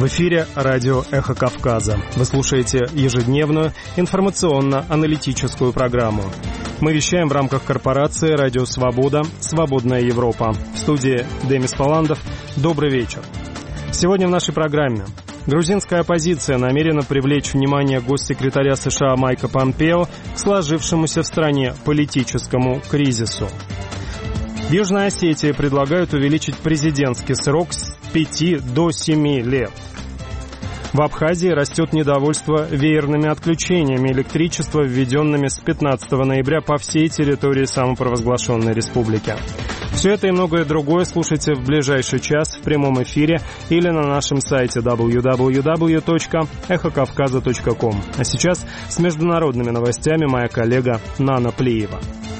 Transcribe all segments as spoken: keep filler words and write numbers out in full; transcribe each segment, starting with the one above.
В эфире радио «Эхо Кавказа». Вы слушаете ежедневную информационно-аналитическую программу. Мы вещаем в рамках корпорации «Радио Свобода. Свободная Европа». В студии Демис Паландов. Добрый вечер. Сегодня в нашей программе. Грузинская оппозиция намерена привлечь внимание госсекретаря США Майка Помпео к сложившемуся в стране политическому кризису. В Южной Осетии предлагают увеличить президентский срок с пяти до семи лет. В Абхазии растет недовольство веерными отключениями электричества, введенными с пятнадцатого ноября по всей территории самопровозглашенной республики. Все это и многое другое слушайте в ближайший час в прямом эфире или на нашем сайте дабл ю дабл ю дабл ю точка эхо кавказа точка ком. А сейчас с международными новостями моя коллега Нана Плиева.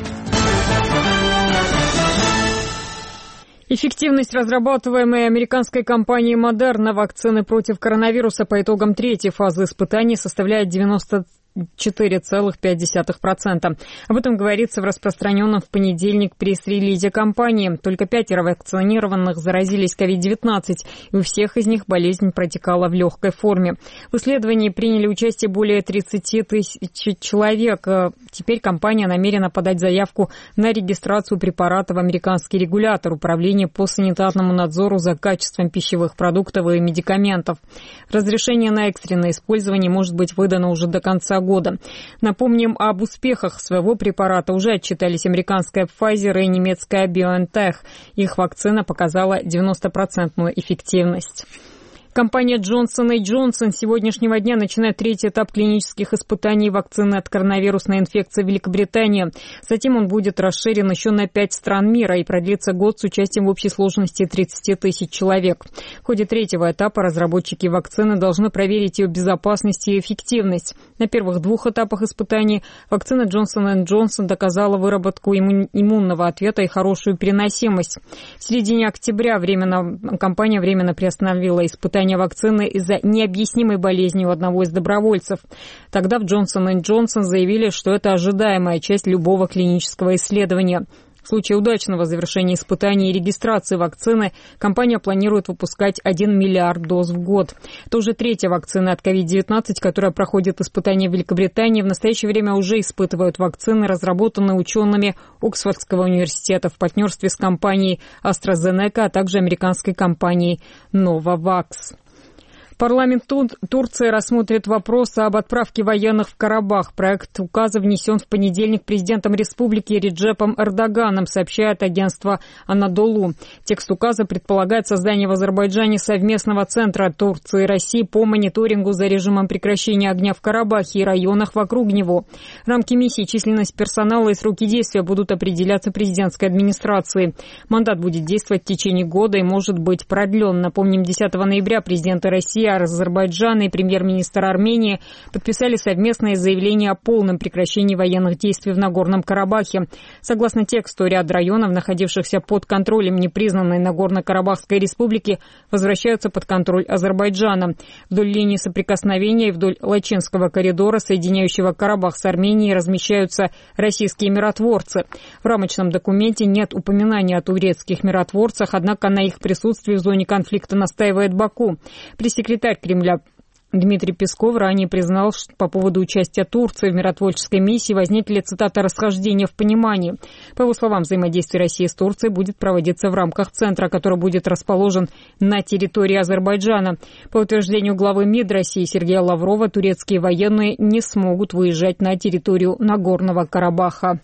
Эффективность разрабатываемой американской компанией Moderna вакцины против коронавируса по итогам третьей фазы испытаний составляет девяносто четыре целых пять десятых процента. Об этом говорится в распространенном в понедельник пресс-релизе компании. Только пятеро вакцинированных заразились ковид девятнадцать, и у всех из них болезнь протекала в легкой форме. В исследовании приняли участие более тридцати тысяч человек. Теперь компания намерена подать заявку на регистрацию препарата в американский регулятор Управления по санитарному надзору за качеством пищевых продуктов и медикаментов. Разрешение на экстренное использование может быть выдано уже до конца года. Напомним, об успехах своего препарата уже отчитались американская Pfizer и немецкая BioNTech. Их вакцина показала девяностопроцентную эффективность. Компания Johnson энд Johnson с сегодняшнего дня начинает третий этап клинических испытаний вакцины от коронавирусной инфекции в Великобритании. Затем он будет расширен еще на пять стран мира и продлится год с участием в общей сложности тридцати тысяч человек. В ходе третьего этапа разработчики вакцины должны проверить ее безопасность и эффективность. На первых двух этапах испытаний вакцина Johnson энд Johnson доказала выработку иммун- иммунного ответа и хорошую переносимость. В середине октября временно, компания временно приостановила испытания вакцины из-за необъяснимой болезни у одного из добровольцев. Тогда в Johnson энд Johnson заявили, что это ожидаемая часть любого клинического исследования. В случае удачного завершения испытаний и регистрации вакцины компания планирует выпускать один миллиард доз в год. Это уже третья вакцина от ковид девятнадцать, которая проходит испытания в Великобритании. В настоящее время уже испытывают вакцины, разработанные учеными Оксфордского университета в партнерстве с компанией AstraZeneca, а также американской компанией Novavax. Парламент Турции рассмотрит вопрос об отправке военных в Карабах. Проект указа внесен в понедельник президентом республики Реджепом Эрдоганом, сообщает агентство Анадолу. Текст указа предполагает создание в Азербайджане совместного центра Турции и России по мониторингу за режимом прекращения огня в Карабахе и районах вокруг него. Рамки миссии, численность персонала и сроки действия будут определяться президентской администрацией. Мандат будет действовать в течение года и может быть продлен. Напомним, десятого ноября президенты России, Азербайджана и премьер-министр Армении подписали совместное заявление о полном прекращении военных действий в Нагорном Карабахе. Согласно тексту, ряд районов, находившихся под контролем непризнанной Нагорно-Карабахской республики, возвращаются под контроль Азербайджана. Вдоль линии соприкосновения и вдоль Лачинского коридора, соединяющего Карабах с Арменией, размещаются российские миротворцы. В рамочном документе нет упоминания о турецких миротворцах, однако на их присутствии в зоне конфликта настаивает Баку. Пресс-секретарь Кремля Дмитрий Песков ранее признал, что по поводу участия Турции в миротворческой миссии возникли, цитата, «расхождения в понимании». По его словам, взаимодействие России с Турцией будет проводиться в рамках центра, который будет расположен на территории Азербайджана. По утверждению главы МИД России Сергея Лаврова, турецкие военные не смогут выезжать на территорию Нагорного Карабаха.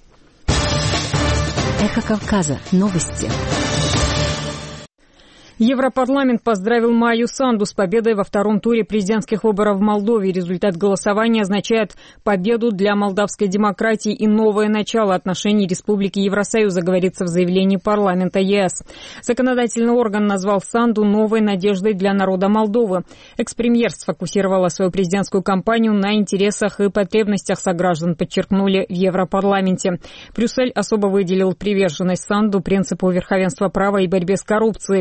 Эхо Кавказа. Новости. Европарламент поздравил Майю Санду с победой во втором туре президентских выборов в Молдове. Результат голосования означает победу для молдавской демократии и новое начало отношений Республики Евросоюза, говорится в заявлении парламента ЕС. Законодательный орган назвал Санду новой надеждой для народа Молдовы. Экс-премьер сфокусировала свою президентскую кампанию на интересах и потребностях сограждан, подчеркнули в Европарламенте. Брюссель особо выделил приверженность Санду принципу верховенства права и борьбе с коррупцией.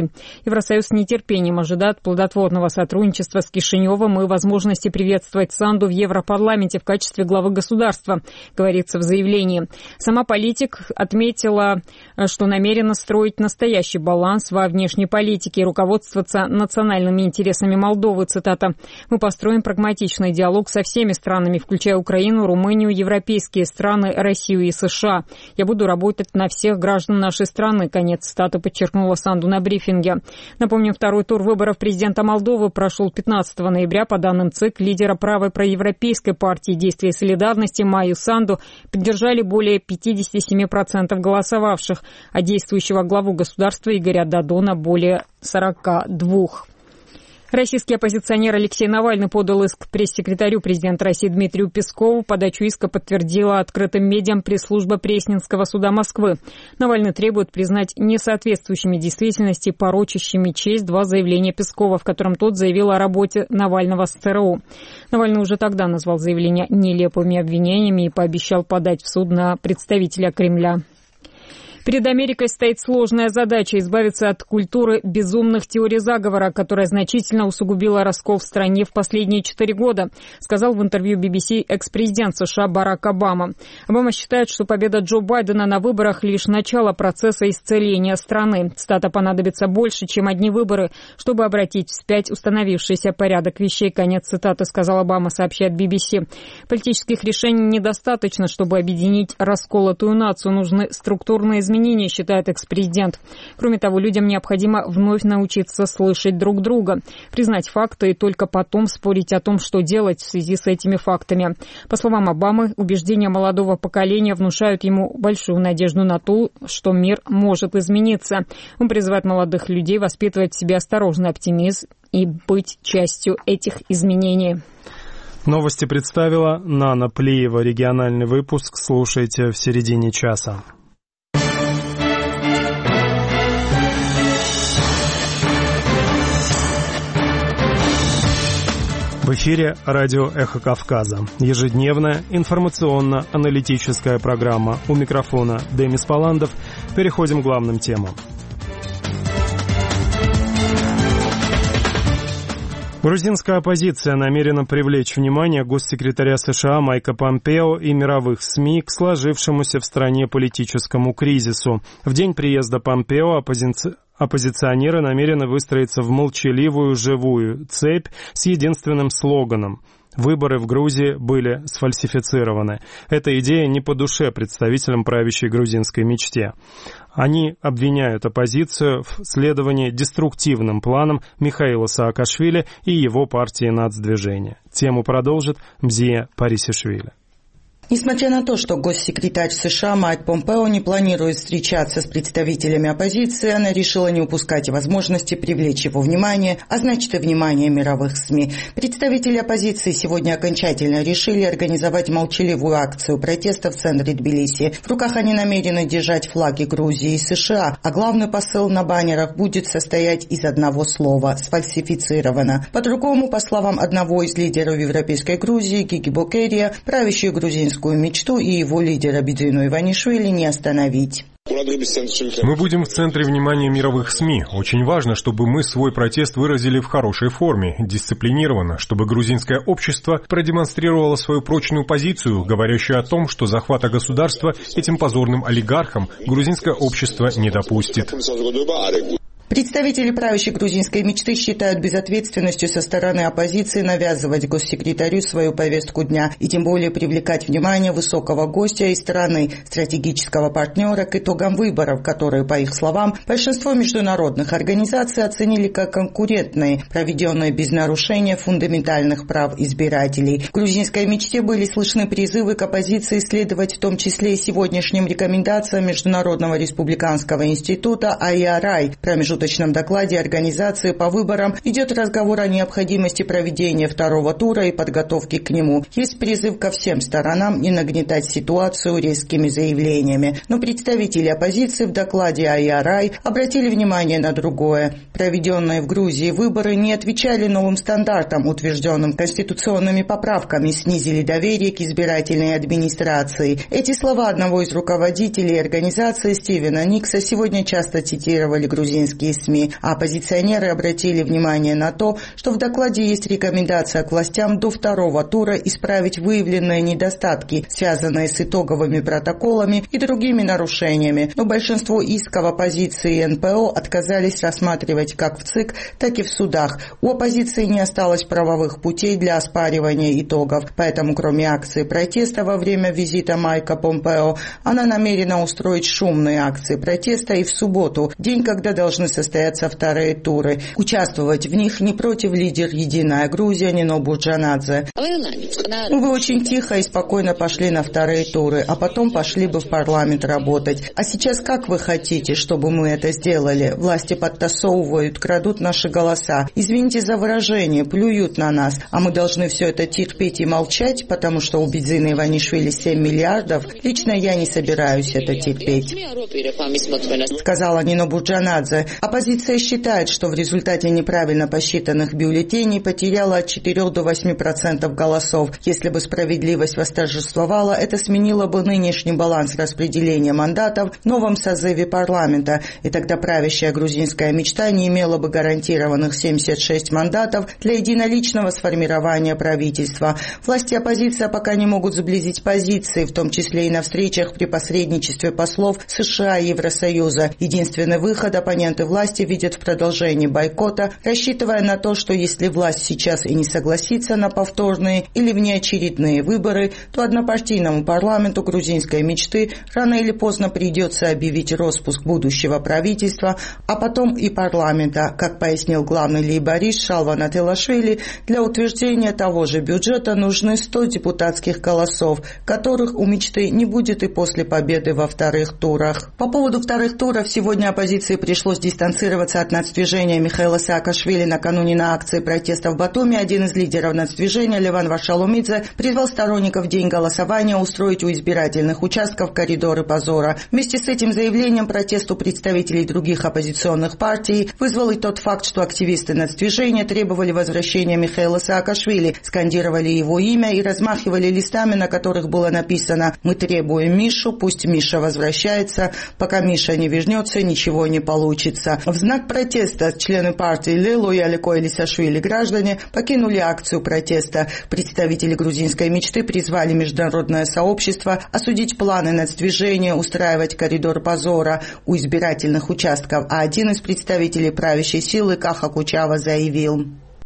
Евросоюз с нетерпением ожидает плодотворного сотрудничества с Кишиневым и возможности приветствовать Санду в Европарламенте в качестве главы государства, говорится в заявлении. Сама политик отметила, что намерена строить настоящий баланс во внешней политике и руководствоваться национальными интересами Молдовы. Цитата. «Мы построим прагматичный диалог со всеми странами, включая Украину, Румынию, европейские страны, Россию и США. Я буду работать на всех граждан нашей страны», конец цитаты, подчеркнула Санду на брифинге. Напомним, второй тур выборов президента Молдовы прошел пятнадцатого ноября. По данным ЦИК, лидера правой проевропейской партии «Действия и солидарности» Майю Санду поддержали более пятьдесят семь процентов голосовавших, а действующего главу государства Игоря Додона более сорок два процента. Российский оппозиционер Алексей Навальный подал иск пресс-секретарю президента России Дмитрию Пескову. Подачу иска подтвердила открытым медиам пресс-служба Пресненского суда Москвы. Навальный требует признать несоответствующими действительности, порочащими честь два заявления Пескова, в котором тот заявил о работе Навального с ЦРУ. Навальный уже тогда назвал заявления нелепыми обвинениями и пообещал подать в суд на представителя Кремля. Перед Америкой стоит сложная задача избавиться от культуры безумных теорий заговора, которая значительно усугубила раскол в стране в последние четыре года, сказал в интервью би би си экс-президент США Барак Обама. Обама считает, что победа Джо Байдена на выборах лишь начало процесса исцеления страны. Цитата: «Понадобится больше, чем одни выборы, чтобы обратить вспять установившийся порядок вещей», конец цитаты, сказал Обама, сообщает би би си. Политических решений недостаточно, чтобы объединить расколотую нацию. Нужны структурные изменения, считает экс-президент. Кроме того, людям необходимо вновь научиться слышать друг друга, признать факты и только потом спорить о том, что делать в связи с этими фактами. По словам Обамы, убеждения молодого поколения внушают ему большую надежду на то, что мир может измениться. Он призывает молодых людей воспитывать в себе осторожный оптимизм и быть частью этих изменений. Новости представила Нана Плиева. Региональный выпуск слушайте в середине часа. В эфире радио «Эхо Кавказа». Ежедневная информационно-аналитическая программа. У микрофона Демис Паландов. Переходим к главным темам. Грузинская оппозиция намерена привлечь внимание госсекретаря США Майка Помпео и мировых СМИ к сложившемуся в стране политическому кризису. В день приезда Помпео оппози... оппозиционеры намерены выстроиться в молчаливую живую цепь с единственным слоганом: «Выборы в Грузии были сфальсифицированы». Эта идея не по душе представителям правящей грузинской мечте. Они обвиняют оппозицию в следовании деструктивным планам Михаила Саакашвили и его партии «Нацдвижение». Тему продолжит Мзия Парисишвили. Несмотря на то, что госсекретарь США Майк Помпео не планирует встречаться с представителями оппозиции, она решила не упускать возможности привлечь его внимание, а значит и внимание мировых СМИ. Представители оппозиции сегодня окончательно решили организовать молчаливую акцию протеста в центре Тбилиси. В руках они намерены держать флаги Грузии и США, а главный посыл на баннерах будет состоять из одного слова – «сфальсифицировано». По-другому, по словам одного из лидеров европейской Грузии, Гиги Бокерия, правящую грузинскую мечту и его лидера Бидзину Иванишвили не остановить. Мы будем в центре внимания мировых СМИ. Очень важно, чтобы мы свой протест выразили в хорошей форме, дисциплинированно, чтобы грузинское общество продемонстрировало свою прочную позицию, говорящую о том, что захвата государства этим позорным олигархам грузинское общество не допустит. Представители правящей грузинской мечты считают безответственностью со стороны оппозиции навязывать госсекретарю свою повестку дня и тем более привлекать внимание высокого гостя из страны, стратегического партнера, к итогам выборов, которые, по их словам, большинство международных организаций оценили как конкурентные, проведенные без нарушения фундаментальных прав избирателей. В грузинской мечте были слышны призывы к оппозиции следовать в том числе и сегодняшним рекомендациям Международного республиканского института ай ар ай. Промежуточный В промежуточном докладе организации по выборам идет разговор о необходимости проведения второго тура и подготовки к нему. Есть призыв ко всем сторонам не нагнетать ситуацию резкими заявлениями. Но представители оппозиции в докладе ай ар ай обратили внимание на другое. Проведенные в Грузии выборы не отвечали новым стандартам, утвержденным конституционными поправками, снизили доверие к избирательной администрации. Эти слова одного из руководителей организации Стивена Никса сегодня часто цитировали грузинские многие СМИ, а оппозиционеры обратили внимание на то, что в докладе есть рекомендация к властям до второго тура исправить выявленные недостатки, связанные с итоговыми протоколами и другими нарушениями, но большинство исков оппозиции и эн пэ о отказались рассматривать как в ЦИК, так и в судах. У оппозиции не осталось правовых путей для оспаривания итогов, поэтому кроме акции протеста во время визита Майка Помпео, она намерена устроить шумные акции протеста и в субботу, день, когда должны состояться вторые туры. Участвовать в них не против лидер «Единая Грузия» Нино Бурджанадзе. Вы очень тихо и спокойно пошли на вторые туры, а потом пошли бы в парламент работать. А сейчас как вы хотите, чтобы мы это сделали? Власти подтасовывают, крадут наши голоса. Извините за выражение, плюют на нас. А мы должны все это терпеть и молчать, потому что у Бидзины Иванишвили семь миллиардов. Лично я не собираюсь это терпеть, сказала Нино Бурджанадзе. Оппозиция считает, что в результате неправильно посчитанных бюллетеней потеряла от четырёх до восьми процентов голосов. Если бы справедливость восторжествовала, это сменило бы нынешний баланс распределения мандатов в новом созыве парламента, и тогда правящая грузинская мечта не имела бы гарантированных семьдесят шесть мандатов для единоличного сформирования правительства. Власти и оппозиция пока не могут сблизить позиции, в том числе и на встречах при посредничестве послов США и Евросоюза. Единственный выход оппоненты власти видят в продолжении бойкота, рассчитывая на то, что если власть сейчас и не согласится на повторные или внеочередные выборы, то однопартийному парламенту грузинской мечты рано или поздно придется объявить распуск будущего правительства, а потом и парламента. Как пояснил главный лейборист Шалван Ателашвили, для утверждения того же бюджета нужны сто депутатских голосов, которых у мечты не будет и после победы во вторых турах. По поводу вторых туров сегодня оппозиции пришлось дистанцироваться от нацдвижения Михаила Саакашвили. Накануне на акции протеста в Батуми один из лидеров нацдвижения, Леван Варшаломидзе, призвал сторонников в день голосования устроить у избирательных участков коридоры позора. Вместе с этим заявлением протесту представителей других оппозиционных партий вызвал и тот факт, что активисты нацдвижения требовали возвращения Михаила Саакашвили, скандировали его имя и размахивали листами, на которых было написано «Мы требуем Мишу, пусть Миша возвращается, пока Миша не вернется, ничего не получится». В знак протеста члены партии Лелу и Алико Элисашвили граждане покинули акцию протеста. Представители грузинской мечты призвали международное сообщество осудить планы нацдвижения устраивать коридор позора у избирательных участков, а один из представителей правящей силы Каха Кучава заявил: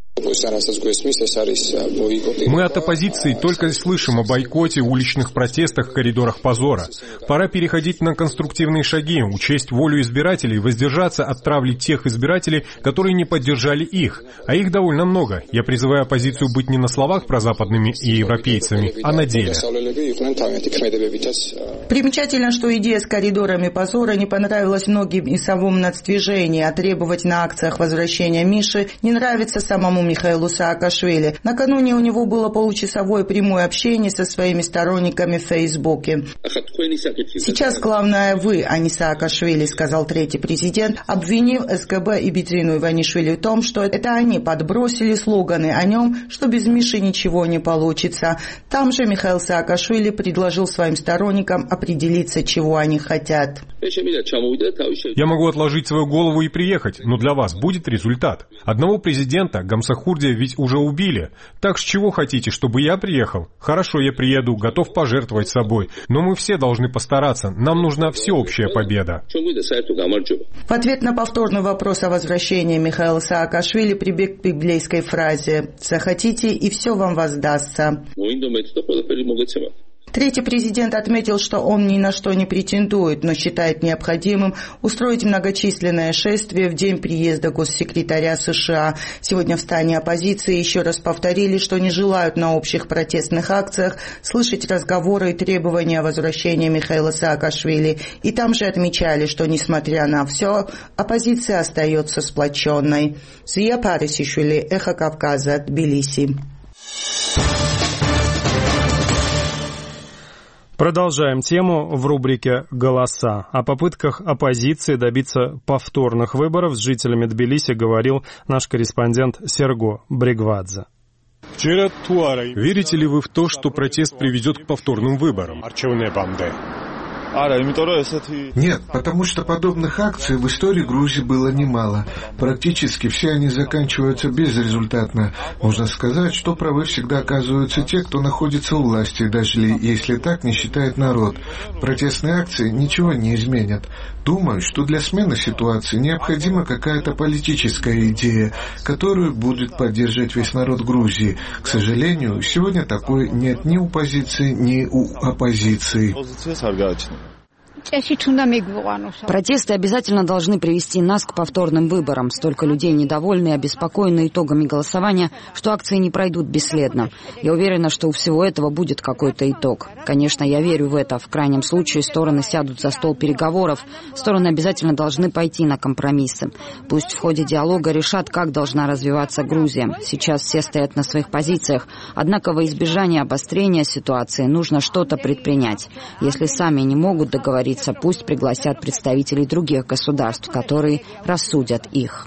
мы от оппозиции только слышим о бойкоте, уличных протестах, коридорах позора. Пора переходить на конструктивные шаги, учесть волю избирателей, воздержаться от травли тех избирателей, которые не поддержали их. А их довольно много. Я призываю оппозицию быть не на словах прозападными и европейцами, а на деле. Примечательно, что идея с коридорами позора не понравилась многим и самому нацдвижении, а требовать на акциях возвращения Миши не нравится самому Михаилу Саакашвили. Накануне у него было получасовое прямое общение со своими сторонниками в Фейсбуке. «Сейчас главное вы, а не Саакашвили», — сказал третий президент, обвинив эс ка бэ и Бидзину Иванишвили в том, что это они подбросили слоганы о нем, что без Миши ничего не получится. Там же Михаил Саакашвили предложил своим сторонникам определиться, чего они хотят. Я могу отложить свою голову и приехать, но для вас будет результат. Одного президента, Гамсахурдия, ведь уже убили. Так с чего хотите, чтобы я приехал? Хорошо, я приеду, готов пожертвовать собой. Но мы все должны постараться. Нам нужна всеобщая победа. В ответ на повторный вопрос о возвращении Михаила Саакашвили прибег к библейской фразе «Захотите, и все вам воздастся». Третий президент отметил, что он ни на что не претендует, но считает необходимым устроить многочисленное шествие в день приезда госсекретаря США. Сегодня в стане оппозиции еще раз повторили, что не желают на общих протестных акциях слышать разговоры и требования о возвращении Михаила Саакашвили. И там же отмечали, что, несмотря на все, оппозиция остается сплоченной. Зия Парисишвили, Эхо Кавказа, Тбилиси. Продолжаем тему в рубрике «Голоса». О попытках оппозиции добиться повторных выборов с жителями Тбилиси говорил наш корреспондент Серго Бригвадзе. Верите ли вы в то, что протест приведет к повторным выборам? Нет, потому что подобных акций в истории Грузии было немало. Практически все они заканчиваются безрезультатно. Можно сказать, что правы всегда оказываются те, кто находится у власти, даже если так не считает народ. Протестные акции ничего не изменят. Думаю, что для смены ситуации необходима какая-то политическая идея, которую будет поддерживать весь народ Грузии. К сожалению, сегодня такой нет ни у позиции, ни у оппозиции. Протесты обязательно должны привести нас к повторным выборам. Столько людей недовольны и обеспокоены итогами голосования, что акции не пройдут бесследно. Я уверена, что у всего этого будет какой-то итог. Конечно, я верю в это. В крайнем случае стороны сядут за стол переговоров. Стороны обязательно должны пойти на компромиссы. Пусть в ходе диалога решат, как должна развиваться Грузия. Сейчас все стоят на своих позициях. Однако во избежание обострения ситуации нужно что-то предпринять. Если сами не могут договориться, пусть пригласят представителей других государств, которые рассудят их.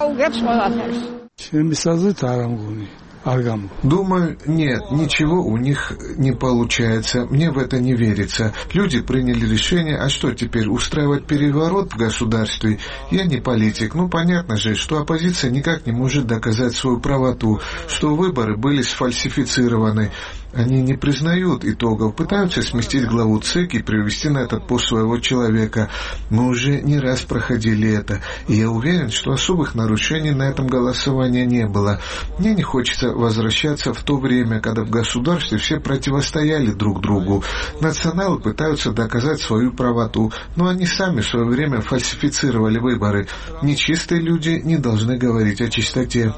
Думаю, нет, ничего у них не получается. Мне в это не верится. Люди приняли решение, а что теперь, устраивать переворот в государстве? Я не политик. Ну, понятно же, что оппозиция никак не может доказать свою правоту, что выборы были сфальсифицированы. Они не признают итогов, пытаются сместить главу ЦИК и привести на этот пост своего человека. Мы уже не раз проходили это, и я уверен, что особых нарушений на этом голосовании не было. Мне не хочется возвращаться в то время, когда в государстве все противостояли друг другу. Националы пытаются доказать свою правоту, но они сами в свое время фальсифицировали выборы. Нечистые люди не должны говорить о чистоте.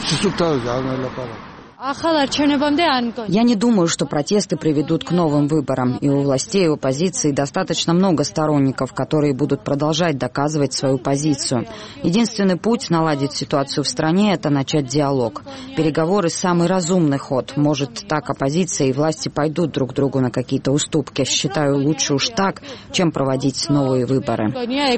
Я не думаю, что протесты приведут к новым выборам, и у властей и оппозиции достаточно много сторонников, которые будут продолжать доказывать свою позицию. Единственный путь наладить ситуацию в стране – это начать диалог. Переговоры – самый разумный ход. Может, так оппозиция и власти пойдут друг другу на какие-то уступки. Считаю, лучше уж так, чем проводить новые выборы.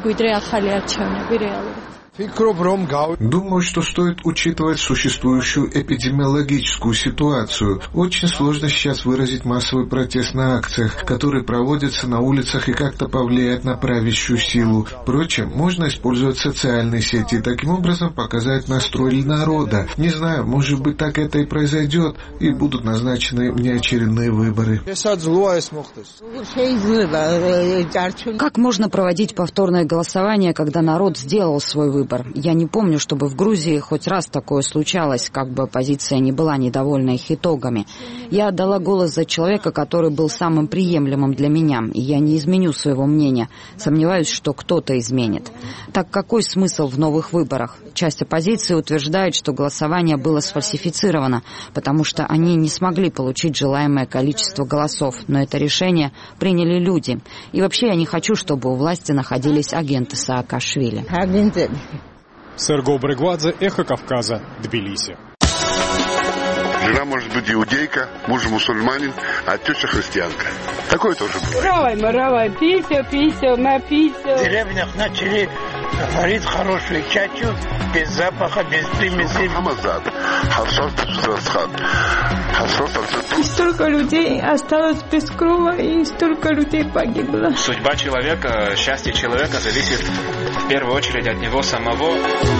Думаю, что стоит учитывать существующую эпидемиологическую ситуацию. Очень сложно сейчас выразить массовый протест на акциях, которые проводятся на улицах и как-то повлиять на правящую силу. Впрочем, можно использовать социальные сети и таким образом показать настрой народа. Не знаю, может быть, так это и произойдет, и будут назначены внеочередные выборы. Как можно проводить повторное голосование, когда народ сделал свой выбор? Я не помню, чтобы в Грузии хоть раз такое случалось, как бы оппозиция не была недовольна их итогами. Я отдала голос за человека, который был самым приемлемым для меня, и я не изменю своего мнения. Сомневаюсь, что кто-то изменит. Так какой смысл в новых выборах? Часть оппозиции утверждает, что голосование было сфальсифицировано, потому что они не смогли получить желаемое количество голосов, но это решение приняли люди. И вообще я не хочу, чтобы у власти находились агенты Саакашвили. Серго Брегвадзе, Эхо Кавказа, Тбилиси. Жена может быть иудейка, муж мусульманин, а теща христианка. Такое тоже бывает. Равай, маравай, писел, писел, написел. В деревнях начали варить хорошую чачу, без запаха, без примеси. Хамазад. И столько людей осталось без крова, и столько людей погибло. Судьба человека, счастье человека зависит в первую очередь от него самого.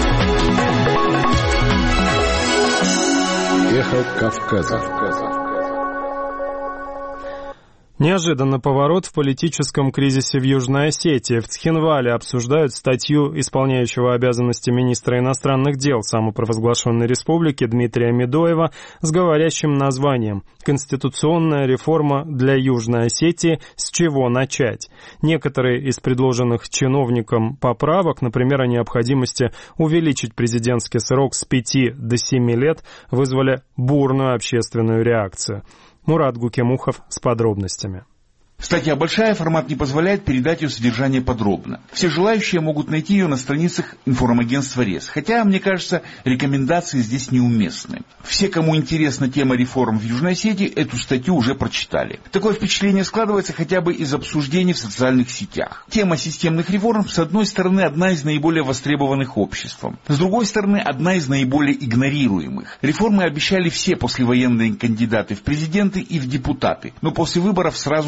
Эхо Кавказа. Неожиданно поворот в политическом кризисе в Южной Осетии. В Цхинвале обсуждают статью исполняющего обязанности министра иностранных дел самопровозглашенной республики Дмитрия Медоева с говорящим названием «Конституционная реформа для Южной Осетии. С чего начать?». Некоторые из предложенных чиновникам поправок, например, о необходимости увеличить президентский срок с пяти до семи лет, вызвали бурную общественную реакцию. Мурат Гукемухов с подробностями. Статья большая, формат не позволяет передать ее содержание подробно. Все желающие могут найти ее на страницах информагентства РЕС. Хотя, мне кажется, рекомендации здесь неуместны. Все, кому интересна тема реформ в Южной Осетии, эту статью уже прочитали. Такое впечатление складывается хотя бы из обсуждений в социальных сетях. Тема системных реформ, с одной стороны, одна из наиболее востребованных обществом. С другой стороны, одна из наиболее игнорируемых. Реформы обещали все послевоенные кандидаты в президенты и в депутаты, но после выборов сразу забывали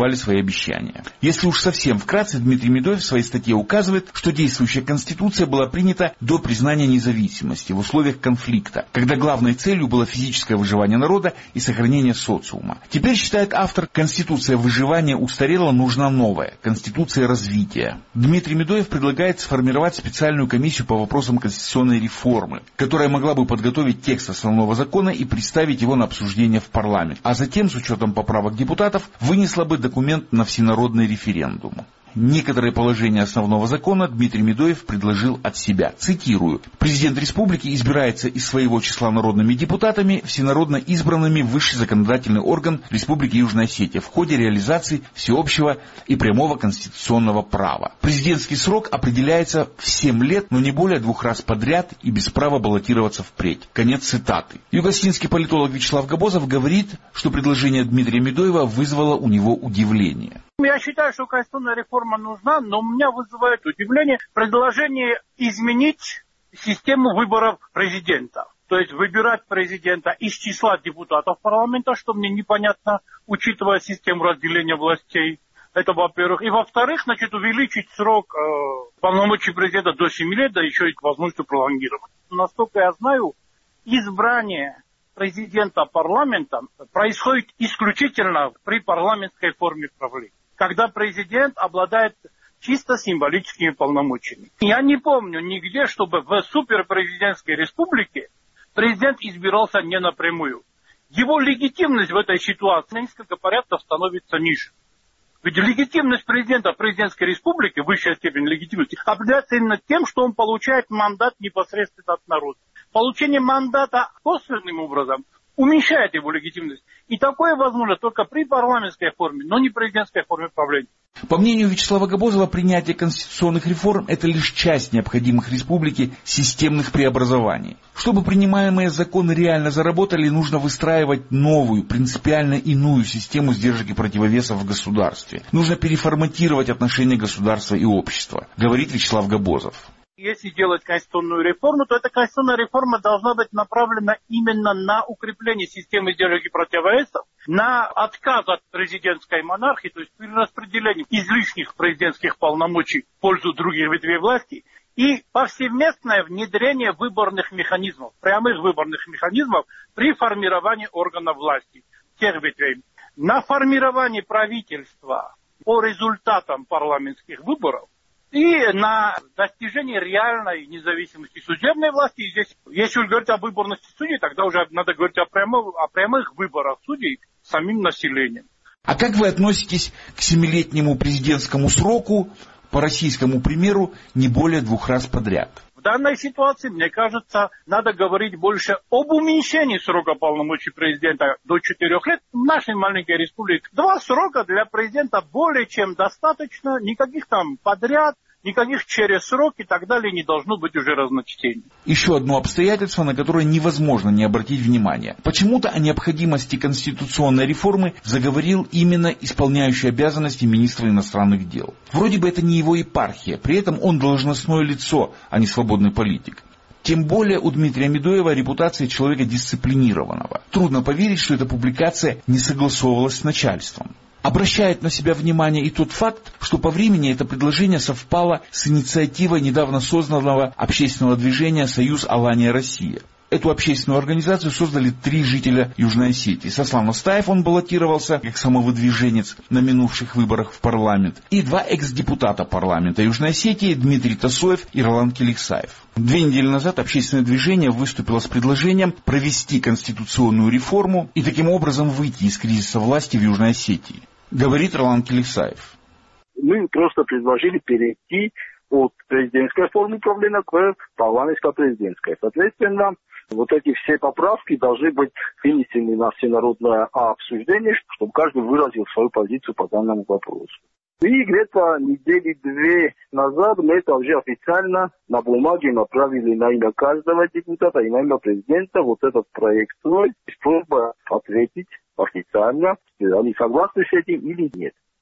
давали свои обещания. Если уж совсем вкратце, Дмитрий Медведев в своей статье указывает, что действующая Конституция была принята до признания независимости в условиях конфликта, когда главной целью было физическое выживание народа и сохранение социума. Теперь, считает автор, Конституция выживания устарела, нужна новая, Конституция развития. Дмитрий Медведев предлагает сформировать специальную комиссию по вопросам конституционной реформы, которая могла бы подготовить текст основного закона и представить его на обсуждение в парламент, а затем, с учетом поправок депутатов, вынесла бы документ на всенародный референдум. Некоторые положения основного закона Дмитрий Медведев предложил от себя. Цитирую. «Президент республики избирается из своего числа народными депутатами, всенародно избранными в высший законодательный орган Республики Южная Осетия в ходе реализации всеобщего и прямого конституционного права. Президентский срок определяется в семь лет, но не более двух раз подряд и без права баллотироваться впредь». Конец цитаты. Югославский политолог Вячеслав Габозов говорит, что предложение Дмитрия Медведева вызвало у него удивление. Я считаю, что конституционная реформа нужна, но у меня вызывает удивление предложение изменить систему выборов президента. То есть выбирать президента из числа депутатов парламента, что мне непонятно, учитывая систему разделения властей. Это во-первых. И во-вторых, значит, увеличить срок э, полномочий президента до семи лет, да еще и к возможности пролонгировать. Насколько я знаю, избрание президента парламентом происходит исключительно при парламентской форме правления, когда президент обладает чисто символическими полномочиями. Я не помню нигде, чтобы в суперпрезидентской республике президент избирался не напрямую. Его легитимность в этой ситуации на несколько порядков становится ниже. Ведь легитимность президента президентской республики, высшая степень легитимности, определяется именно тем, что он получает мандат непосредственно от народа. Получение мандата косвенным образом уменьшает его легитимность. И такое возможно только при парламентской форме, но не президентской форме правления. По мнению Вячеслава Габозова, принятие конституционных реформ – это лишь часть необходимых республике системных преобразований. Чтобы принимаемые законы реально заработали, нужно выстраивать новую, принципиально иную систему сдержек и противовесов в государстве. Нужно переформатировать отношения государства и общества, говорит Вячеслав Габозов. Если делать конституционную реформу, то эта конституционная реформа должна быть направлена именно на укрепление системы сдержек и противовесов, на отказ от президентской монархии, то есть перераспределение излишних президентских полномочий в пользу других ветвей власти, и повсеместное внедрение выборных механизмов, прямых выборных механизмов при формировании органов власти тех ветвей. На формирование правительства по результатам парламентских выборов и на достижение реальной независимости судебной власти. И здесь, если уж говорить о выборности судей, тогда уже надо говорить о прямых, о прямых выборах судей самим населением. А как вы относитесь к семилетнему президентскому сроку, по российскому примеру, не более двух раз подряд? В данной ситуации, мне кажется, надо говорить больше об уменьшении срока полномочий президента до четырех лет. В нашей маленькой республике два срока для президента более чем достаточно. Никаких там подряд, никаких через срок и так далее не должно быть уже разночтений. Еще одно обстоятельство, на которое невозможно не обратить внимания. Почему-то о необходимости конституционной реформы заговорил именно исполняющий обязанности министра иностранных дел. Вроде бы это не его епархия, при этом он должностное лицо, а не свободный политик. Тем более у Дмитрия Медведева репутация человека дисциплинированного. Трудно поверить, что эта публикация не согласовывалась с начальством. Обращает на себя внимание и тот факт, что по времени это предложение совпало с инициативой недавно созданного общественного движения «Союз Алания Россия». Эту общественную организацию создали три жителя Южной Осетии. Сослан Остаев, он баллотировался как самовыдвиженец на минувших выборах в парламент, и два экс-депутата парламента Южной Осетии Дмитрий Тасоев и Ролан Келиксаев. Две недели назад общественное движение выступило с предложением провести конституционную реформу и таким образом выйти из кризиса власти в Южной Осетии. Говорит Ролан Келиксаев. Мы просто предложили перейти от президентской формы управления к парламентско-президентской. Соответственно, вот эти все поправки должны быть вынесены на всенародное обсуждение, чтобы каждый выразил свою позицию по данному вопросу. И где-то недели две назад мы это уже официально на бумаге направили на имя каждого депутата и на имя президента вот этот проект свой, с просьбой ответить официально, они согласны с этим или нет.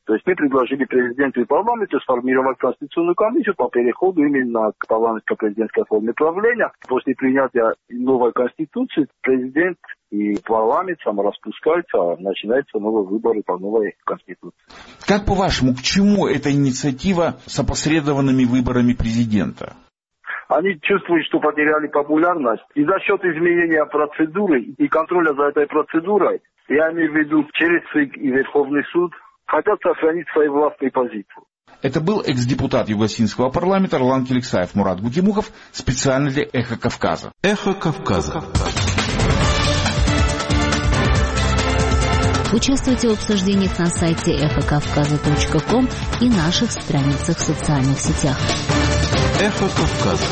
То есть мы предложили президенту и парламенту сформировать конституционную комиссию по переходу именно к парламентско-президентской форме правления. После принятия новой конституции президент и парламент самораспускаются, а начинаются новые выборы по новой конституции. Как по-вашему, к чему эта инициатива с опосредованными выборами президента? Они чувствуют, что потеряли популярность. И за счет изменения процедуры и контроля за этой процедурой, я имею в виду через ЦИК и Верховный суд, хотят сохранить свои властные позиции. Это был экс-депутат Югославского парламента Ролан Келексаев. Мурат Гутимухов специально для «Эхо Кавказа». «Эхо Кавказа». Участвуйте в обсуждениях на сайте эхо кавказа точка ком и наших страницах в социальных сетях. «Эхо Кавказа».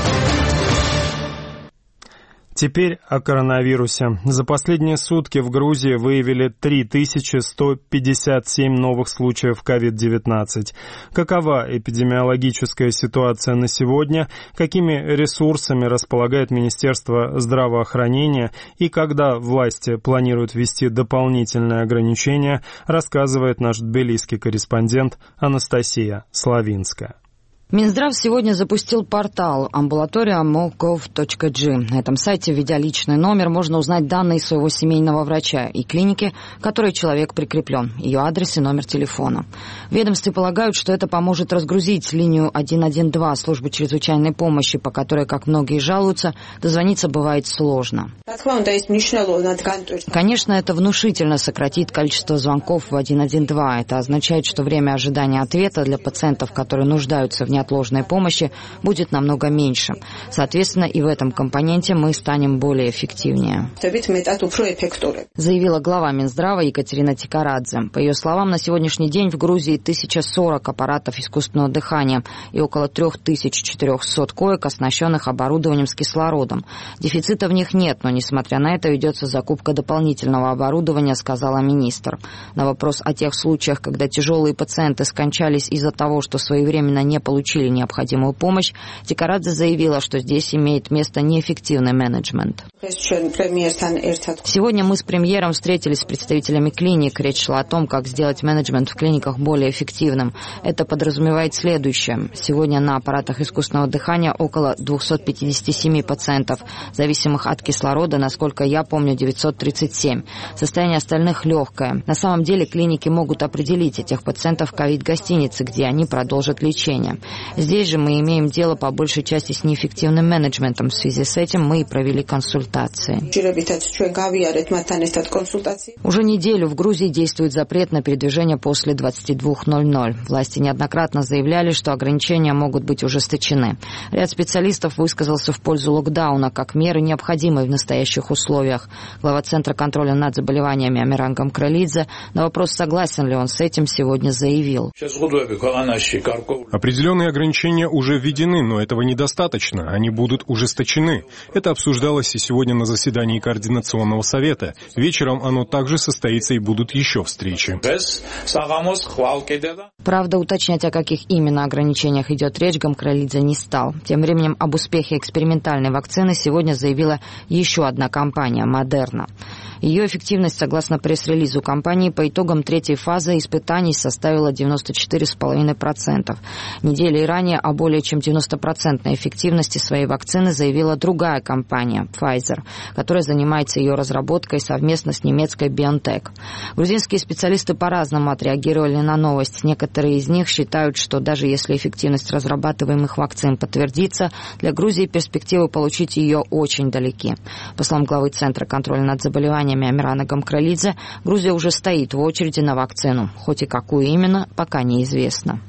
Теперь о коронавирусе. За последние сутки в Грузии выявили три тысячи сто пятьдесят семь новых случаев ковид девятнадцать. Какова эпидемиологическая ситуация на сегодня, какими ресурсами располагает Министерство здравоохранения и когда власти планируют ввести дополнительные ограничения, рассказывает наш тбилисский корреспондент Анастасия Славинская. Минздрав сегодня запустил портал амбулатория моков точка джи. На этом сайте, введя личный номер, можно узнать данные своего семейного врача и клиники, к которой человек прикреплен, ее адрес и номер телефона. В ведомстве полагают, что это поможет разгрузить линию один один два службы чрезвычайной помощи, по которой, как многие жалуются, дозвониться бывает сложно. Конечно, это внушительно сократит количество звонков в один один два. Это означает, что время ожидания ответа для пациентов, которые нуждаются в неотложной помощи, будет намного меньше. Соответственно, и в этом компоненте мы станем более эффективнее, заявила глава Минздрава Екатерина Тикарадзе. По ее словам, на сегодняшний день в Грузии тысяча сорок аппаратов искусственного дыхания и около три тысячи четыреста коек, оснащенных оборудованием с кислородом. Дефицита в них нет, но, несмотря на это, ведется закупка дополнительного оборудования, сказала министр. На вопрос о тех случаях, когда тяжелые пациенты скончались из-за того, что своевременно не получили необходимую помощь, Тикарадзе заявила, что здесь имеет место неэффективный менеджмент. Сегодня мы с премьером встретились с представителями клиник. Речь шла о том, как сделать менеджмент в клиниках более эффективным. Это подразумевает следующее. Сегодня на аппаратах искусственного дыхания около двести пятьдесят семь пациентов, зависимых от кислорода, насколько я помню, девятьсот тридцать семь. Состояние остальных легкое. На самом деле клиники могут определить этих пациентов в ковид-гостинице, где они продолжат лечение. Здесь же мы имеем дело по большей части с неэффективным менеджментом. В связи с этим мы и провели консультации. Уже неделю в Грузии действует запрет на передвижение после двадцати двух ноль-ноль. Власти неоднократно заявляли, что ограничения могут быть ужесточены. Ряд специалистов высказался в пользу локдауна как меры, необходимой в настоящих условиях. Глава Центра контроля над заболеваниями Амиран Гамкралидзе на вопрос, согласен ли он с этим, сегодня заявил. Определенные ограничения уже введены, но этого недостаточно. Они будут ужесточены. Это обсуждалось и сегодня на заседании Координационного совета. Вечером оно также состоится и будут еще встречи. Правда, уточнять, о каких именно ограничениях идет речь, Гамкралидзе не стал. Тем временем об успехе экспериментальной вакцины сегодня заявила еще одна компания – Модерна. Ее эффективность, согласно пресс-релизу компании, по итогам третьей фазы испытаний составила девяносто четыре целых пять десятых процента. Неделей ранее о более чем девяностопроцентной эффективности своей вакцины заявила другая компания – Pfizer, которая занимается ее разработкой совместно с немецкой BioNTech. Грузинские специалисты по-разному отреагировали на новость. Некоторые из них считают, что даже если эффективность разрабатываемых вакцин подтвердится, для Грузии перспективы получить ее очень далеки. По словам главы Центра контроля над заболеваниями Амирана Гамкралидзе, Грузия уже стоит в очереди на вакцину, хоть и какую именно, пока неизвестно.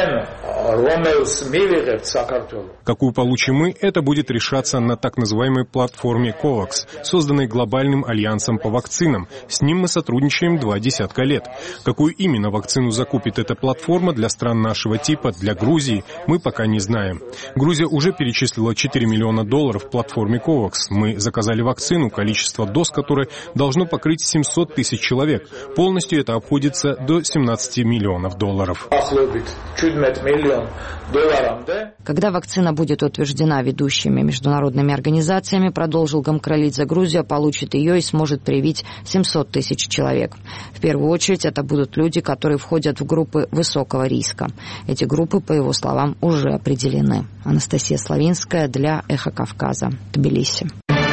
Какую получим мы, это будет решаться на так называемой платформе ковакс, созданной глобальным альянсом по вакцинам. С ним мы сотрудничаем два десятка лет. Какую именно вакцину закупит эта платформа для стран нашего типа, для Грузии, мы пока не знаем. Грузия уже перечислила четыре миллиона долларов платформе ковакс. Мы заказали вакцину, количество доз которой должно покрыть семьсот тысяч человек. Полностью это обходится до семнадцати миллионов долларов. Когда вакцина будет утверждена ведущими международными организациями, продолжил Гамкралидзе, Грузия получит ее и сможет привить семьсот тысяч человек. В первую очередь это будут люди, которые входят в группы высокого риска. Эти группы, по его словам, уже определены. Анастасия Славинская для «Эхо Кавказа», Тбилиси.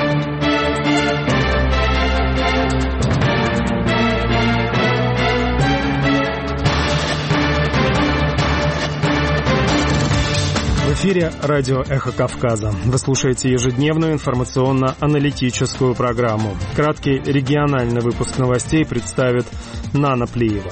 В эфире радио «Эхо Кавказа». Вы слушаете ежедневную информационно-аналитическую программу. Краткий региональный выпуск новостей представит Нана Плиева.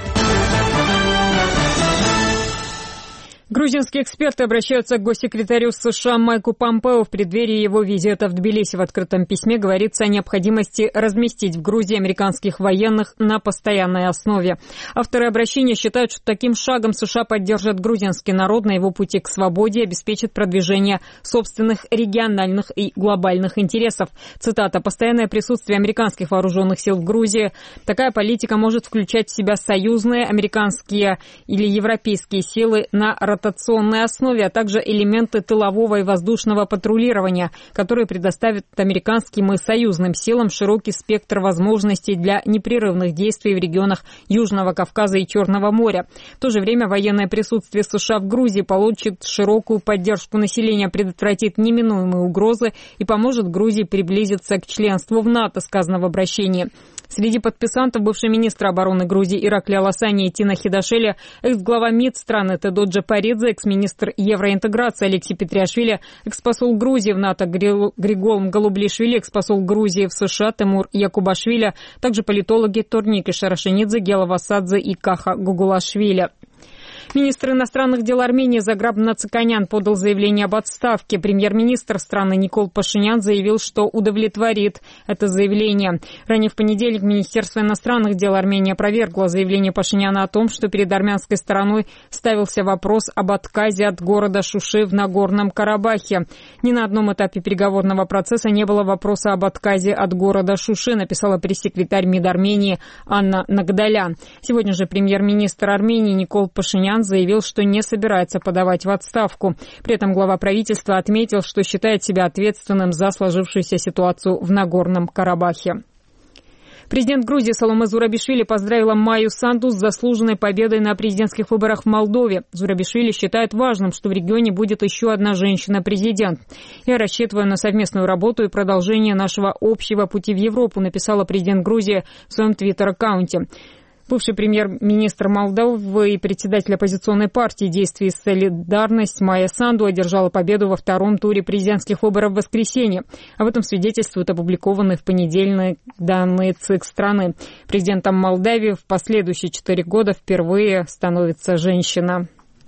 Грузинские эксперты обращаются к госсекретарю США Майку Помпео в преддверии его визита в Тбилиси. В открытом письме говорится о необходимости разместить в Грузии американских военных на постоянной основе. Авторы обращения считают, что таким шагом США поддержат грузинский народ на его пути к свободе и обеспечит продвижение собственных региональных и глобальных интересов. Цитата: «Постоянное присутствие американских вооруженных сил в Грузии. Такая политика может включать в себя союзные, американские или европейские силы на ротационной основе, а также элементы тылового и воздушного патрулирования, которые предоставят американским и союзным силам широкий спектр возможностей для непрерывных действий в регионах Южного Кавказа и Черного моря. В то же время военное присутствие США в Грузии получит широкую поддержку населения, предотвратит неминуемые угрозы и поможет Грузии приблизиться к членству в НАТО», сказано в обращении. Среди подписантов бывший министр обороны Грузии Иракли Аласани и Тина Хидашели, экс-глава МИД страны Тедо Джапаридзе, экс-министр евроинтеграции Алексей Петриашвили, экс-посол Грузии в НАТО Григол Голублишвили, экс-посол Грузии в США Тимур Якубашвили, также политологи Торники Шарашенидзе, Гела Васадзе и Каха Гугулашвили. Министр иностранных дел Армении Заграб Нациканян подал заявление об отставке. Премьер-министр страны Никол Пашинян заявил, что удовлетворит это заявление. Ранее в понедельник Министерство иностранных дел Армении опровергло заявление Пашиняна о том, что перед армянской стороной ставился вопрос об отказе от города Шуши в Нагорном Карабахе. Ни на одном этапе переговорного процесса не было вопроса об отказе от города Шуши, написала пресс-секретарь МИД Армении Анна Нагдалян. Сегодня же премьер-министр Армении Никол Пашинян заявил, что не собирается подавать в отставку. При этом глава правительства отметил, что считает себя ответственным за сложившуюся ситуацию в Нагорном Карабахе. Президент Грузии Саломе Зурабишвили поздравила Майю Санду с заслуженной победой на президентских выборах в Молдове. Зурабишвили считает важным, что в регионе будет еще одна женщина-президент. «Я рассчитываю на совместную работу и продолжение нашего общего пути в Европу», написала президент Грузии в своем твиттер-аккаунте. Бывший премьер-министр Молдовы и председатель оппозиционной партии «Действие и солидарность» Майя Санду одержала победу во втором туре президентских выборов в воскресенье. Об этом свидетельствуют опубликованные в понедельник данные ЦИК страны. Президентом Молдавии в последующие четыре года впервые становится женщина.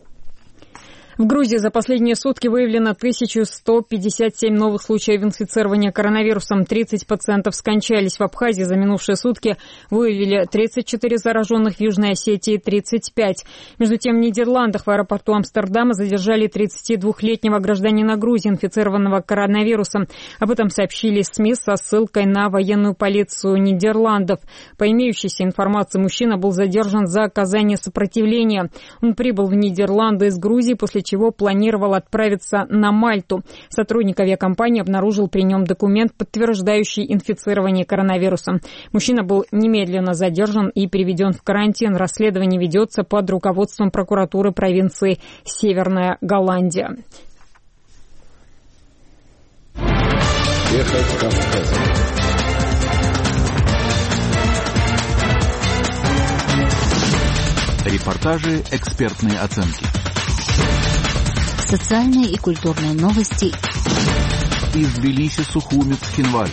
В Грузии за последние сутки выявлено тысяча сто пятьдесят семь новых случаев инфицирования коронавирусом. тридцать пациентов скончались. В Абхазии за минувшие сутки выявили тридцать четыре зараженных, в Южной Осетии тридцать пять. Между тем, в Нидерландах в аэропорту Амстердама задержали тридцатидвухлетнего гражданина Грузии, инфицированного коронавирусом. Об этом сообщили СМИ со ссылкой на военную полицию Нидерландов. По имеющейся информации, мужчина был задержан за оказание сопротивления. Он прибыл в Нидерланды из Грузии, после чего планировал отправиться на Мальту. Сотрудник авиакомпании обнаружил при нем документ, подтверждающий инфицирование коронавирусом. Мужчина был немедленно задержан и переведен в карантин. Расследование ведется под руководством прокуратуры провинции Северная Голландия. Эхо Кавказа. Репортажи, экспертные оценки. Социальные и культурные новости. Из Тбилиси, Сухуми, Цхинвали.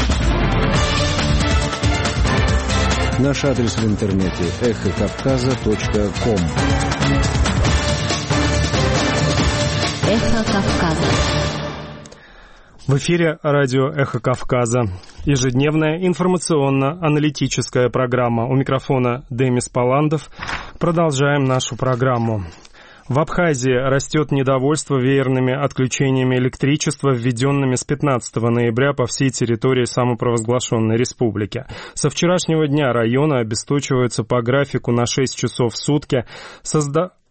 Наш адрес в интернете эхо кавказа точка ком. Эхо Кавказа. В эфире радио «Эхо Кавказа». Ежедневная информационно-аналитическая программа. У микрофона Демис Паландов. Продолжаем нашу программу. В Абхазии растет недовольство веерными отключениями электричества, введенными с пятнадцатого ноября по всей территории самопровозглашенной республики. Со вчерашнего дня районы обесточиваются по графику на шесть часов в сутки. Созда...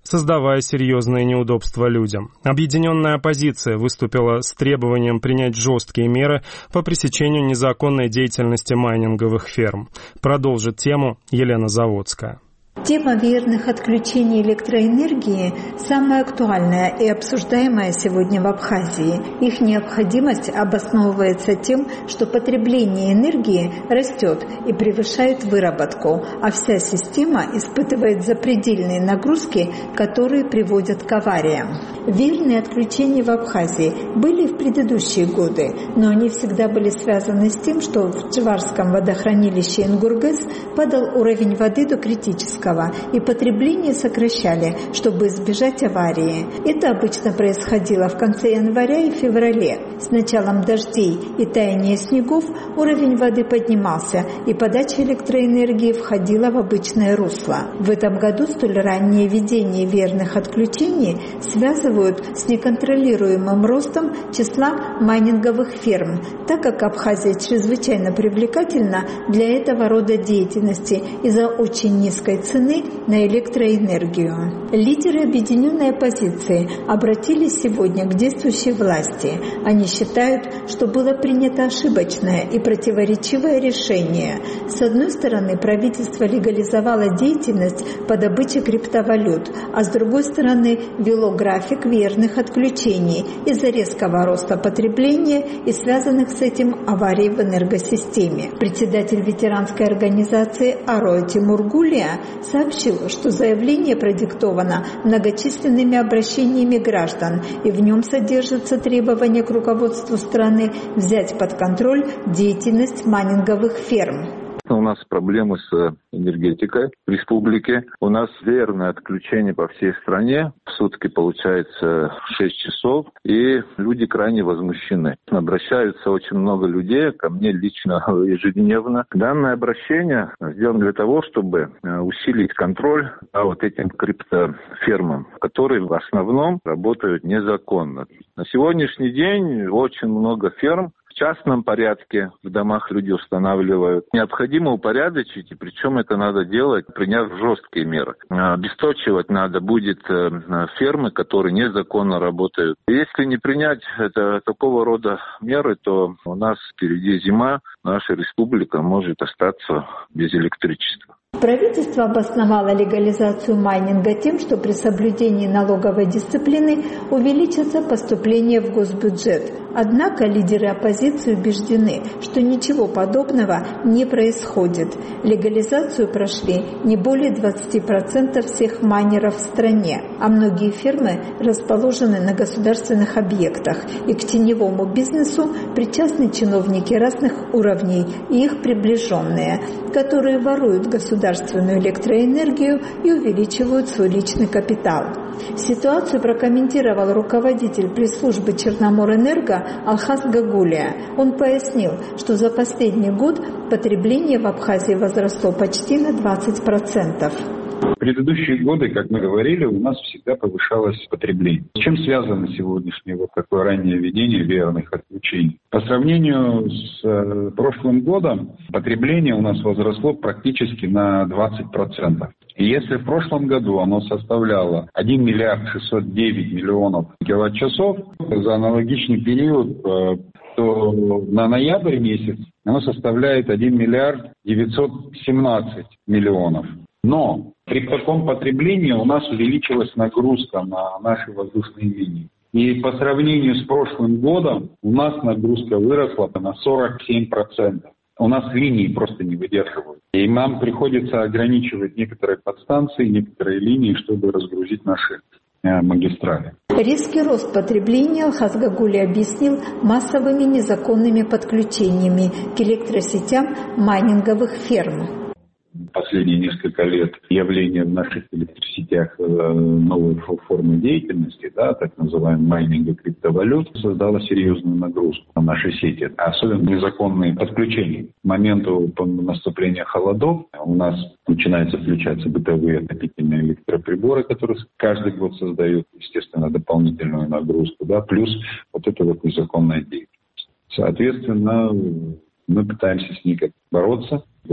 создавая серьезные неудобства людям. Объединенная оппозиция выступила с требованием принять жесткие меры по пресечению незаконной деятельности майнинговых ферм. Продолжит тему Елена Заводская. Тема веерных отключений электроэнергии самая актуальная и обсуждаемая сегодня в Абхазии. Их необходимость обосновывается тем, что потребление энергии растет и превышает выработку, а вся система испытывает запредельные нагрузки, которые приводят к авариям. Веерные отключения в Абхазии были в предыдущие годы, но они всегда были связаны с тем, что в Чеварском водохранилище Ингургэс падал уровень воды до критического, и потребление сокращали, чтобы избежать аварии. Это обычно происходило в конце января и феврале. С началом дождей и таяния снегов уровень воды поднимался, и подача электроэнергии входила в обычное русло. В этом году столь раннее введение веерных отключений связывают с неконтролируемым ростом числа майнинговых ферм, так как Абхазия чрезвычайно привлекательна для этого рода деятельности из-за очень низкой цены на электроэнергию. Лидеры объединенной оппозиции обратились сегодня к действующей власти. Они считают, что было принято ошибочное и противоречивое решение. С одной стороны, правительство легализовало деятельность по добыче криптовалют, а с другой стороны, вело график веерных отключений из-за резкого роста потребления и связанных с этим аварий в энергосистеме. Председатель ветеранской организации «Ароя» Тимур Гулия сообщил, что заявление продиктовано многочисленными обращениями граждан, и в нем содержится требование к руководству страны взять под контроль деятельность майнинговых ферм. У нас проблемы с энергетикой в республике. У нас веерное отключение по всей стране. В сутки получается шесть часов, и люди крайне возмущены. Обращаются очень много людей, ко мне лично ежедневно. Данное обращение сделано для того, чтобы усилить контроль по вот этим криптофермам, которые в основном работают незаконно. На сегодняшний день очень много ферм в частном порядке в домах люди устанавливают. Необходимо упорядочить, и причем это надо делать, приняв жесткие меры. Обесточивать надо будет фермы, которые незаконно работают. Если не принять это, такого рода меры, то у нас впереди зима, наша республика может остаться без электричества. Правительство обосновало легализацию майнинга тем, что при соблюдении налоговой дисциплины увеличатся поступления в госбюджет. Однако лидеры оппозиции убеждены, что ничего подобного не происходит. Легализацию прошли не более двадцати процентов всех майнеров в стране, а многие фермы расположены на государственных объектах, и к теневому бизнесу причастны чиновники разных уровней и их приближенные, которые воруют государственную электроэнергию и увеличивают свой личный капитал. Ситуацию прокомментировал руководитель пресс-службы Черноморэнерго Алхаз Гагулия. Он пояснил, что за последний год потребление в Абхазии возросло почти на двадцать процентов. В предыдущие годы, как мы говорили, у нас всегда повышалось потребление. С чем связано сегодняшнее вот такое раннее введение веерных отключений? По сравнению с э, прошлым годом потребление у нас возросло практически на двадцать процентов. И если в прошлом году оно составляло один миллиард шестьсот девять миллионов киловатт-часов, за аналогичный период, э, то на ноябрь месяц оно составляет один миллиард девятьсот семнадцать миллионов. Но при таком потреблении у нас увеличилась нагрузка на наши воздушные линии. И по сравнению с прошлым годом у нас нагрузка выросла на сорок семь процентов. У нас линии просто не выдерживают. И нам приходится ограничивать некоторые подстанции, некоторые линии, чтобы разгрузить наши э, магистрали. Резкий рост потребления Алхаз Гагули объяснил массовыми незаконными подключениями к электросетям майнинговых ферм. Последние несколько лет явление в наших электросетях новой формы деятельности, да, так называемого майнинга криптовалют, создало серьезную нагрузку на наши сети, особенно незаконные подключения. К моменту наступления холодов у нас начинают включаться бытовые отопительные электроприборы, которые каждый год создают, естественно, дополнительную нагрузку, да, плюс вот это вот незаконная деятельность. Соответственно, мы пытаемся с ней как бороться. Была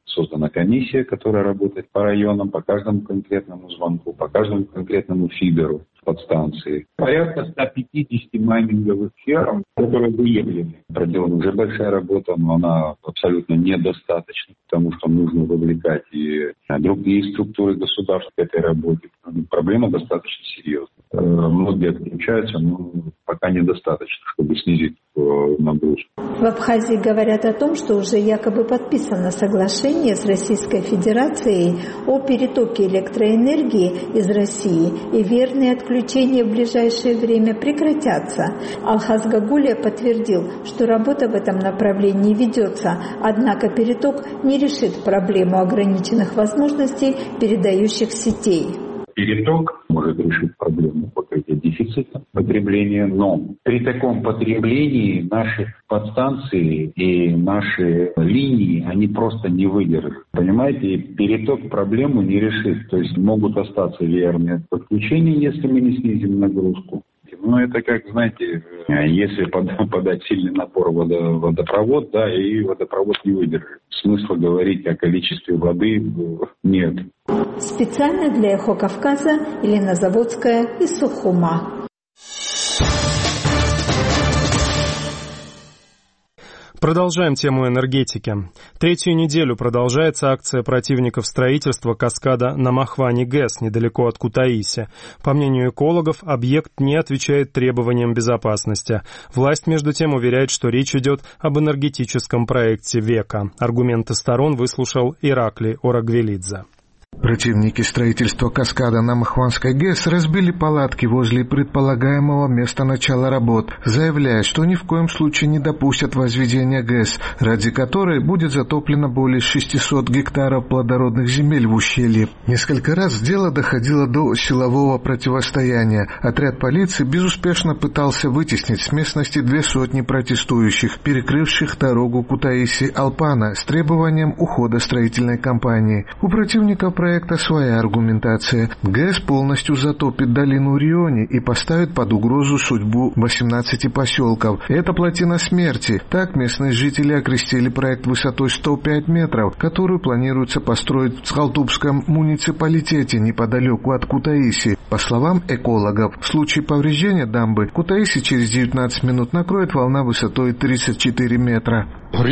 создана комиссия, которая работает по районам, по каждому конкретному звонку, по каждому конкретному фидеру подстанции. Порядка ста пятидесяти майнинговых ферм, которые выявлены. Проделана уже большая работа, но она абсолютно недостаточна, потому что нужно вовлекать и другие структуры государства к этой работе. Проблема достаточно серьезная. Многие отключаются, но пока недостаточно, чтобы снизить нагрузку. В Абхазии говорят о том, что уже якобы подписано соглашение с Российской Федерацией о перетоке электроэнергии из России, и верные отключения в ближайшее время прекратятся. Алхаз Гагулия подтвердил, что работа в этом направлении ведется, однако переток не решит проблему ограниченных возможностей передающих сетей. Переток может решить проблему покрытия дефицита потребления, но при таком потреблении наши подстанции и наши линии, они просто не выдержат. Понимаете, переток проблему не решит. То есть могут остаться верные подключения, если мы не снизим нагрузку. Ну, это как, знаете, если подать сильный напор в водопровод, да, и водопровод не выдержит. Смысла говорить о количестве воды нет. Специально для «Эхо Кавказа» Елена Заводская из Сухума. Продолжаем тему энергетики. Третью неделю продолжается акция противников строительства каскада на Махвани ГЭС недалеко от Кутаиси. По мнению экологов, объект не отвечает требованиям безопасности. Власть, между тем, уверяет, что речь идет об энергетическом проекте века. Аргументы сторон выслушал Ираклий Орагвелидзе. Противники строительства каскада на Махванской ГЭС разбили палатки возле предполагаемого места начала работ, заявляя, что ни в коем случае не допустят возведения ГЭС, ради которой будет затоплено более шестисот гектаров плодородных земель в ущелье. Несколько раз дело доходило до силового противостояния. Отряд полиции безуспешно пытался вытеснить с местности две сотни протестующих, перекрывших дорогу Кутаиси-Алпана с требованием ухода строительной компании. У противников проекта своя аргументация. ГЭС полностью затопит долину Риони и поставит под угрозу судьбу восемнадцати поселков. Это плотина смерти. Так местные жители окрестили проект высотой сто пять метров, который планируется построить в Цхалтубском муниципалитете неподалеку от Кутаиси. По словам экологов, в случае повреждения дамбы Кутаиси через девятнадцать минут накроет волна высотой тридцать четыре метра.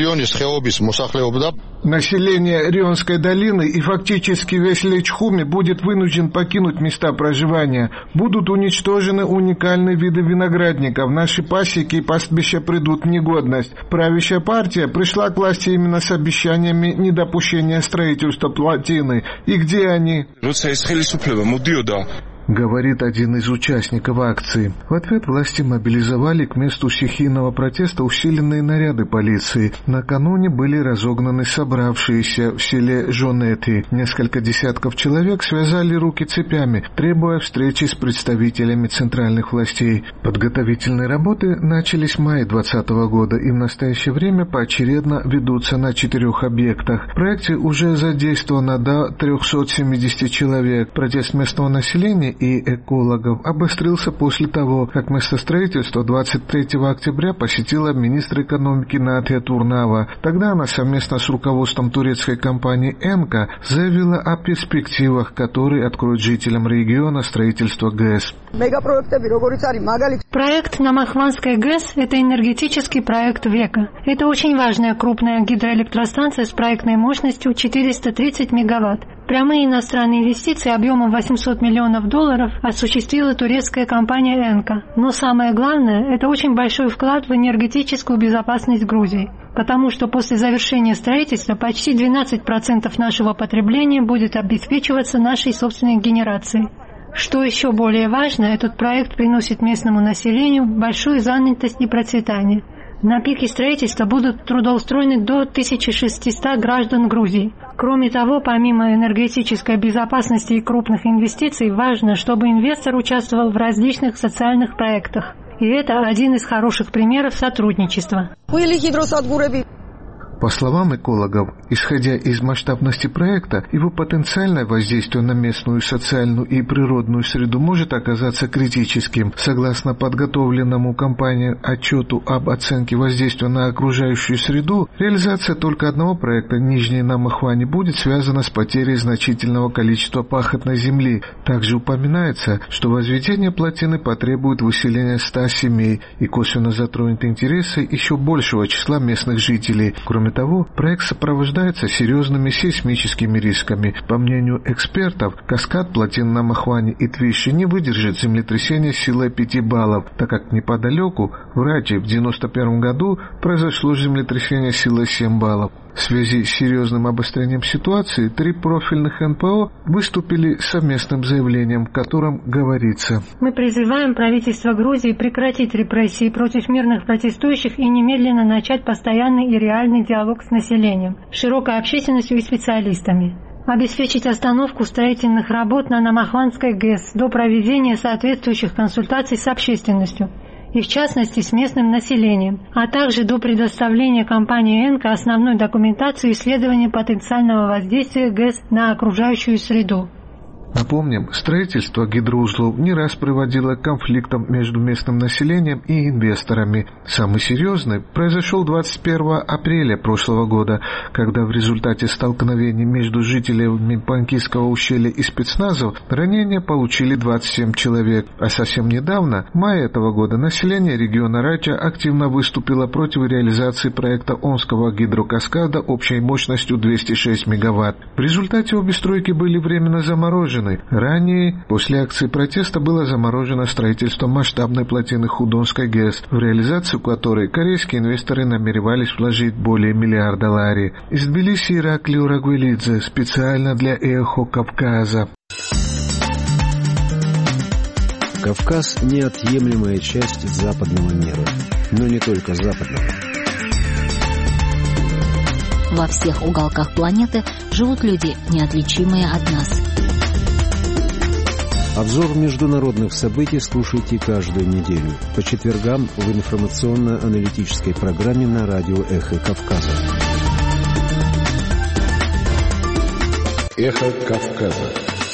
Население Рионской долины и фактически весь Лечхуми будет вынужден покинуть места проживания. Будут уничтожены уникальные виды виноградников. Наши пасеки и пастбища придут в негодность. Правящая партия пришла к власти именно с обещаниями недопущения строительства плотины. И где они? Говорит один из участников акции. В ответ власти мобилизовали к месту стихийного протеста усиленные наряды полиции. Накануне были разогнаны собравшиеся в селе Жонети. Несколько десятков человек связали руки цепями, требуя встречи с представителями центральных властей. Подготовительные работы начались в мае двадцатого года и в настоящее время поочередно ведутся на четырех объектах. В проекте уже задействовано до трехсот семидесяти человек. Протест местного населения и экологов обострился после того, как место строительства двадцать третьего октября посетила министр экономики Натья Турнава. Тогда она совместно с руководством турецкой компании «Энка» заявила о перспективах, которые откроют жителям региона строительство ГЭС. Проект на Махванской ГЭС – это энергетический проект века. Это очень важная крупная гидроэлектростанция с проектной мощностью четыреста тридцать мегаватт. Прямые иностранные инвестиции объемом восемьсот миллионов долларов осуществила турецкая компания «Энка». Но самое главное – это очень большой вклад в энергетическую безопасность Грузии. Потому что после завершения строительства почти двенадцать процентов нашего потребления будет обеспечиваться нашей собственной генерацией. Что еще более важно, этот проект приносит местному населению большую занятость и процветание. На пике строительства будут трудоустроены до тысячи шестисот граждан Грузии. Кроме того, помимо энергетической безопасности и крупных инвестиций, важно, чтобы инвестор участвовал в различных социальных проектах. И это один из хороших примеров сотрудничества. По словам экологов, исходя из масштабности проекта, его потенциальное воздействие на местную социальную и природную среду может оказаться критическим. Согласно подготовленному компанией отчету об оценке воздействия на окружающую среду, реализация только одного проекта Нижней на Махване будет связана с потерей значительного количества пахотной земли. Также упоминается, что возведение плотины потребует выселения ста семей и косвенно затронет интересы еще большего числа местных жителей. Кроме того, проект сопровождается серьезными сейсмическими рисками. По мнению экспертов, каскад плотин на Махване и Твище не выдержит землетрясения силой пяти баллов, так как неподалеку, в Раче, в девяносто первом году произошло землетрясение силой семь баллов. В связи с серьезным обострением ситуации три профильных эн пэ о выступили совместным заявлением, в котором говорится: мы призываем правительство Грузии прекратить репрессии против мирных протестующих и немедленно начать постоянный и реальный диалог с населением, широкой общественностью и специалистами. Обеспечить остановку строительных работ на Намахванской ГЭС до проведения соответствующих консультаций с общественностью, и в частности с местным населением, а также до предоставления компании «Энко» основной документации исследования потенциального воздействия ГЭС на окружающую среду. Напомним, строительство гидроузлов не раз приводило к конфликтам между местным населением и инвесторами. Самый серьезный произошел двадцать первого апреля прошлого года, когда в результате столкновений между жителями Панкийского ущелья и спецназов ранения получили двадцать семь человек. А совсем недавно, в мае этого года, население региона Рача активно выступило против реализации проекта Омского гидрокаскада общей мощностью двести шесть мегаватт. В результате обе стройки были временно заморожены. Ранее, после акции протеста, было заморожено строительство масштабной плотины Худонской ГЭС, в реализацию которой корейские инвесторы намеревались вложить более миллиарда лари. Из Тбилиси Ираклий Урагвелидзе, специально для «Эхо Кавказа». Кавказ – неотъемлемая часть западного мира, но не только западного. Во всех уголках планеты живут люди, неотличимые от нас. Обзор международных событий слушайте каждую неделю по четвергам в информационно-аналитической программе на радио «Эхо Кавказа». «Эхо Кавказа».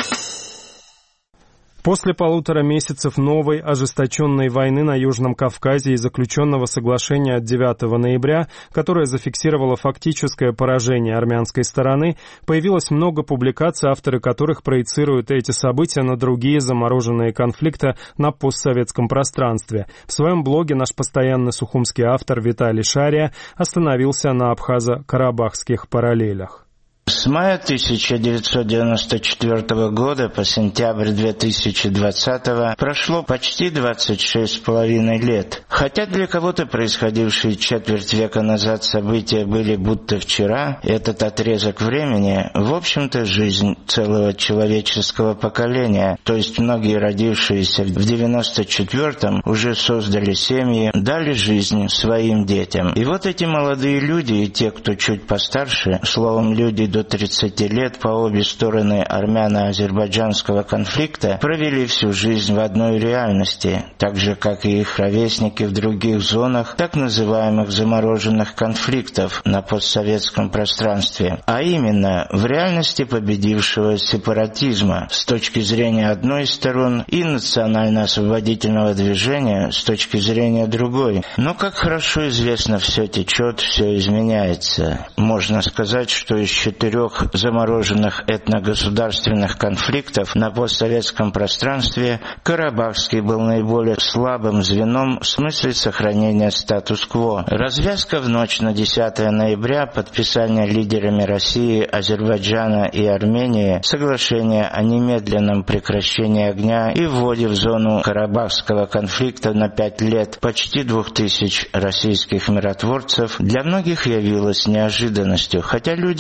После полутора месяцев новой ожесточенной войны на Южном Кавказе и заключенного соглашения от девятого ноября, которое зафиксировало фактическое поражение армянской стороны, появилось много публикаций, авторы которых проецируют эти события на другие замороженные конфликты на постсоветском пространстве. В своем блоге наш постоянный сухумский автор Виталий Шария остановился на абхазо-карабахских параллелях. С мая тысяча девятьсот девяносто четвёртого года по сентябрь две тысячи двадцатого прошло почти двадцать шесть с половиной лет. Хотя для кого-то происходившие четверть века назад события были будто вчера, этот отрезок времени, в общем-то, жизнь целого человеческого поколения, то есть многие, родившиеся в девяносто четвёртом, уже создали семьи, дали жизнь своим детям. И вот эти молодые люди и те, кто чуть постарше, словом, люди до тридцати лет по обе стороны армяно-азербайджанского конфликта, провели всю жизнь в одной реальности, так же, как и их ровесники в других зонах так называемых замороженных конфликтов на постсоветском пространстве, а именно в реальности победившего сепаратизма с точки зрения одной из сторон и национально-освободительного движения с точки зрения другой. Но, как хорошо известно, все течет, все изменяется. Можно сказать, что из четырех замороженных этногосударственных конфликтов на постсоветском пространстве Карабахский был наиболее слабым звеном в смысле сохранения статус-кво. Развязка в ночь на десятое ноября, подписание лидерами России, Азербайджана и Армении соглашения о немедленном прекращении огня и вводе в зону Карабахского конфликта на пять лет почти двух тысяч российских миротворцев, для многих явилась неожиданностью, хотя люди с достаточно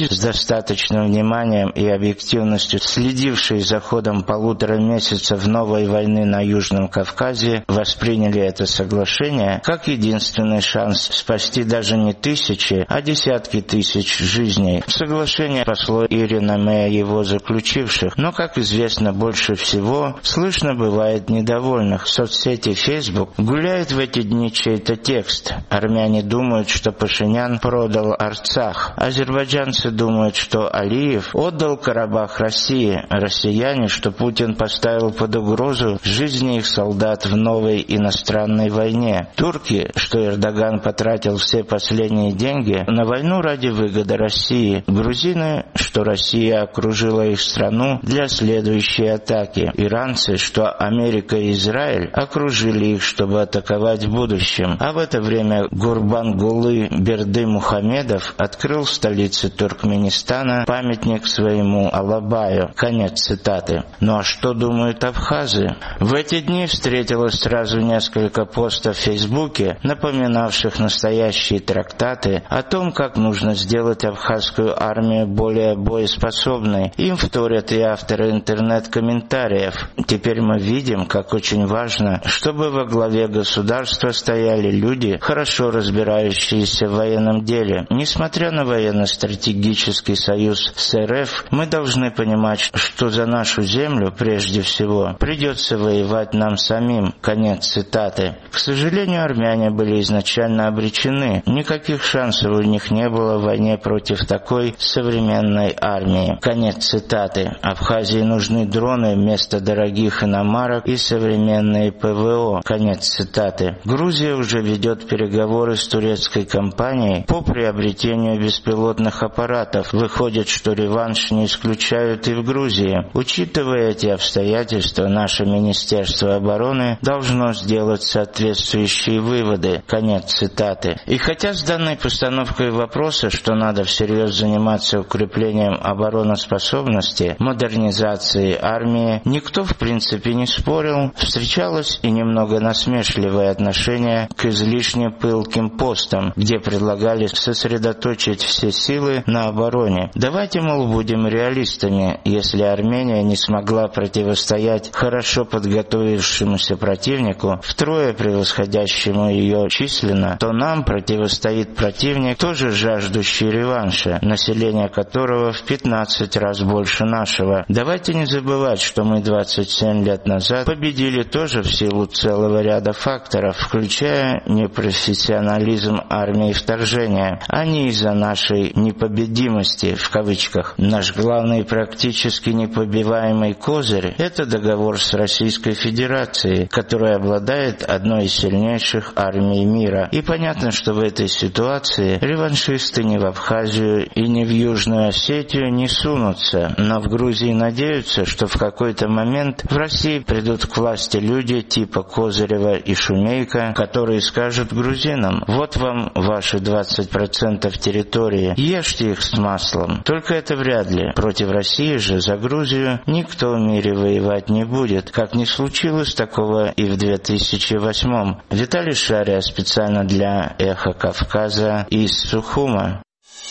достаточным вниманием и объективностью следившие за ходом полутора месяцев новой войны на Южном Кавказе, восприняли это соглашение как единственный шанс спасти даже не тысячи, а десятки тысяч жизней. Соглашение спасло и реноме его заключивших, но, как известно, больше всего слышно бывает недовольных. В соцсети Facebook гуляет в эти дни чей-то текст. Армяне думают, что Пашинян продал Арцах. Азербайджанцы думают, что Алиев отдал Карабах России. Россияне, что Путин поставил под угрозу жизни их солдат в новой иностранной войне. Турки, что Эрдоган потратил все последние деньги на войну ради выгоды России. Грузины, что Россия окружила их страну для следующей атаки. Иранцы, что Америка и Израиль окружили их, чтобы атаковать в будущем. А в это время Гурбангулы Бердымухамедов открыл в столице Туркменистана памятник своему Алабаю. Конец цитаты. Ну а что думают абхазы? В эти дни встретилось сразу несколько постов в Фейсбуке, напоминавших настоящие трактаты о том, как нужно сделать абхазскую армию более боеспособной. Им вторят и авторы интернет-комментариев. Теперь мы видим, как очень важно, чтобы во главе государства стояли люди, хорошо разбирающиеся в военном деле. Несмотря на военно-стратегический союз с РФ, мы должны понимать, что за нашу землю, прежде всего, придется воевать нам самим. Конец цитаты. К сожалению, армяне были изначально обречены. Никаких шансов у них не было в войне против такой современной армии. Конец цитаты. Абхазии нужны дроны вместо дорогих иномарок и современные ПВО. Конец цитаты. Грузия уже ведет переговоры с турецкой компанией по приобретению беспилотных аппаратов. Выходит, что реванш не исключают и в Грузии. Учитывая эти обстоятельства, наше Министерство обороны должно сделать соответствующие выводы. Конец цитаты. И хотя с данной постановкой вопроса, что надо всерьез заниматься укреплением обороноспособности, модернизацией армии, никто в принципе не спорил, встречалось и немного насмешливое отношение к излишне пылким постам, где предлагали сосредоточить все силы на обороне. Давайте, мол, будем реалистами. Если Армения не смогла противостоять хорошо подготовившемуся противнику, втрое превосходящему ее численно, то нам противостоит противник, тоже жаждущий реванша, население которого в пятнадцать раз больше нашего. Давайте не забывать, что мы двадцать семь лет назад победили тоже в силу целого ряда факторов, включая непрофессионализм армии вторжения, а не из-за нашей «непобедимости» в кавычках. Наш главный практически непробиваемый козырь – это договор с Российской Федерацией, которая обладает одной из сильнейших армий мира. И понятно, что в этой ситуации реваншисты ни в Абхазию и ни в Южную Осетию не сунутся, но в Грузии надеются, что в какой-то момент в России придут к власти люди типа Козырева и Шумейко, которые скажут грузинам: вот вам ваши двадцать процентов территории, ешьте их с маслом. Только это вряд ли. Против России же за Грузию никто в мире воевать не будет, как не случилось такого и в две тысячи восьмом. Виталий Шария специально для «Эхо Кавказа» из Сухума.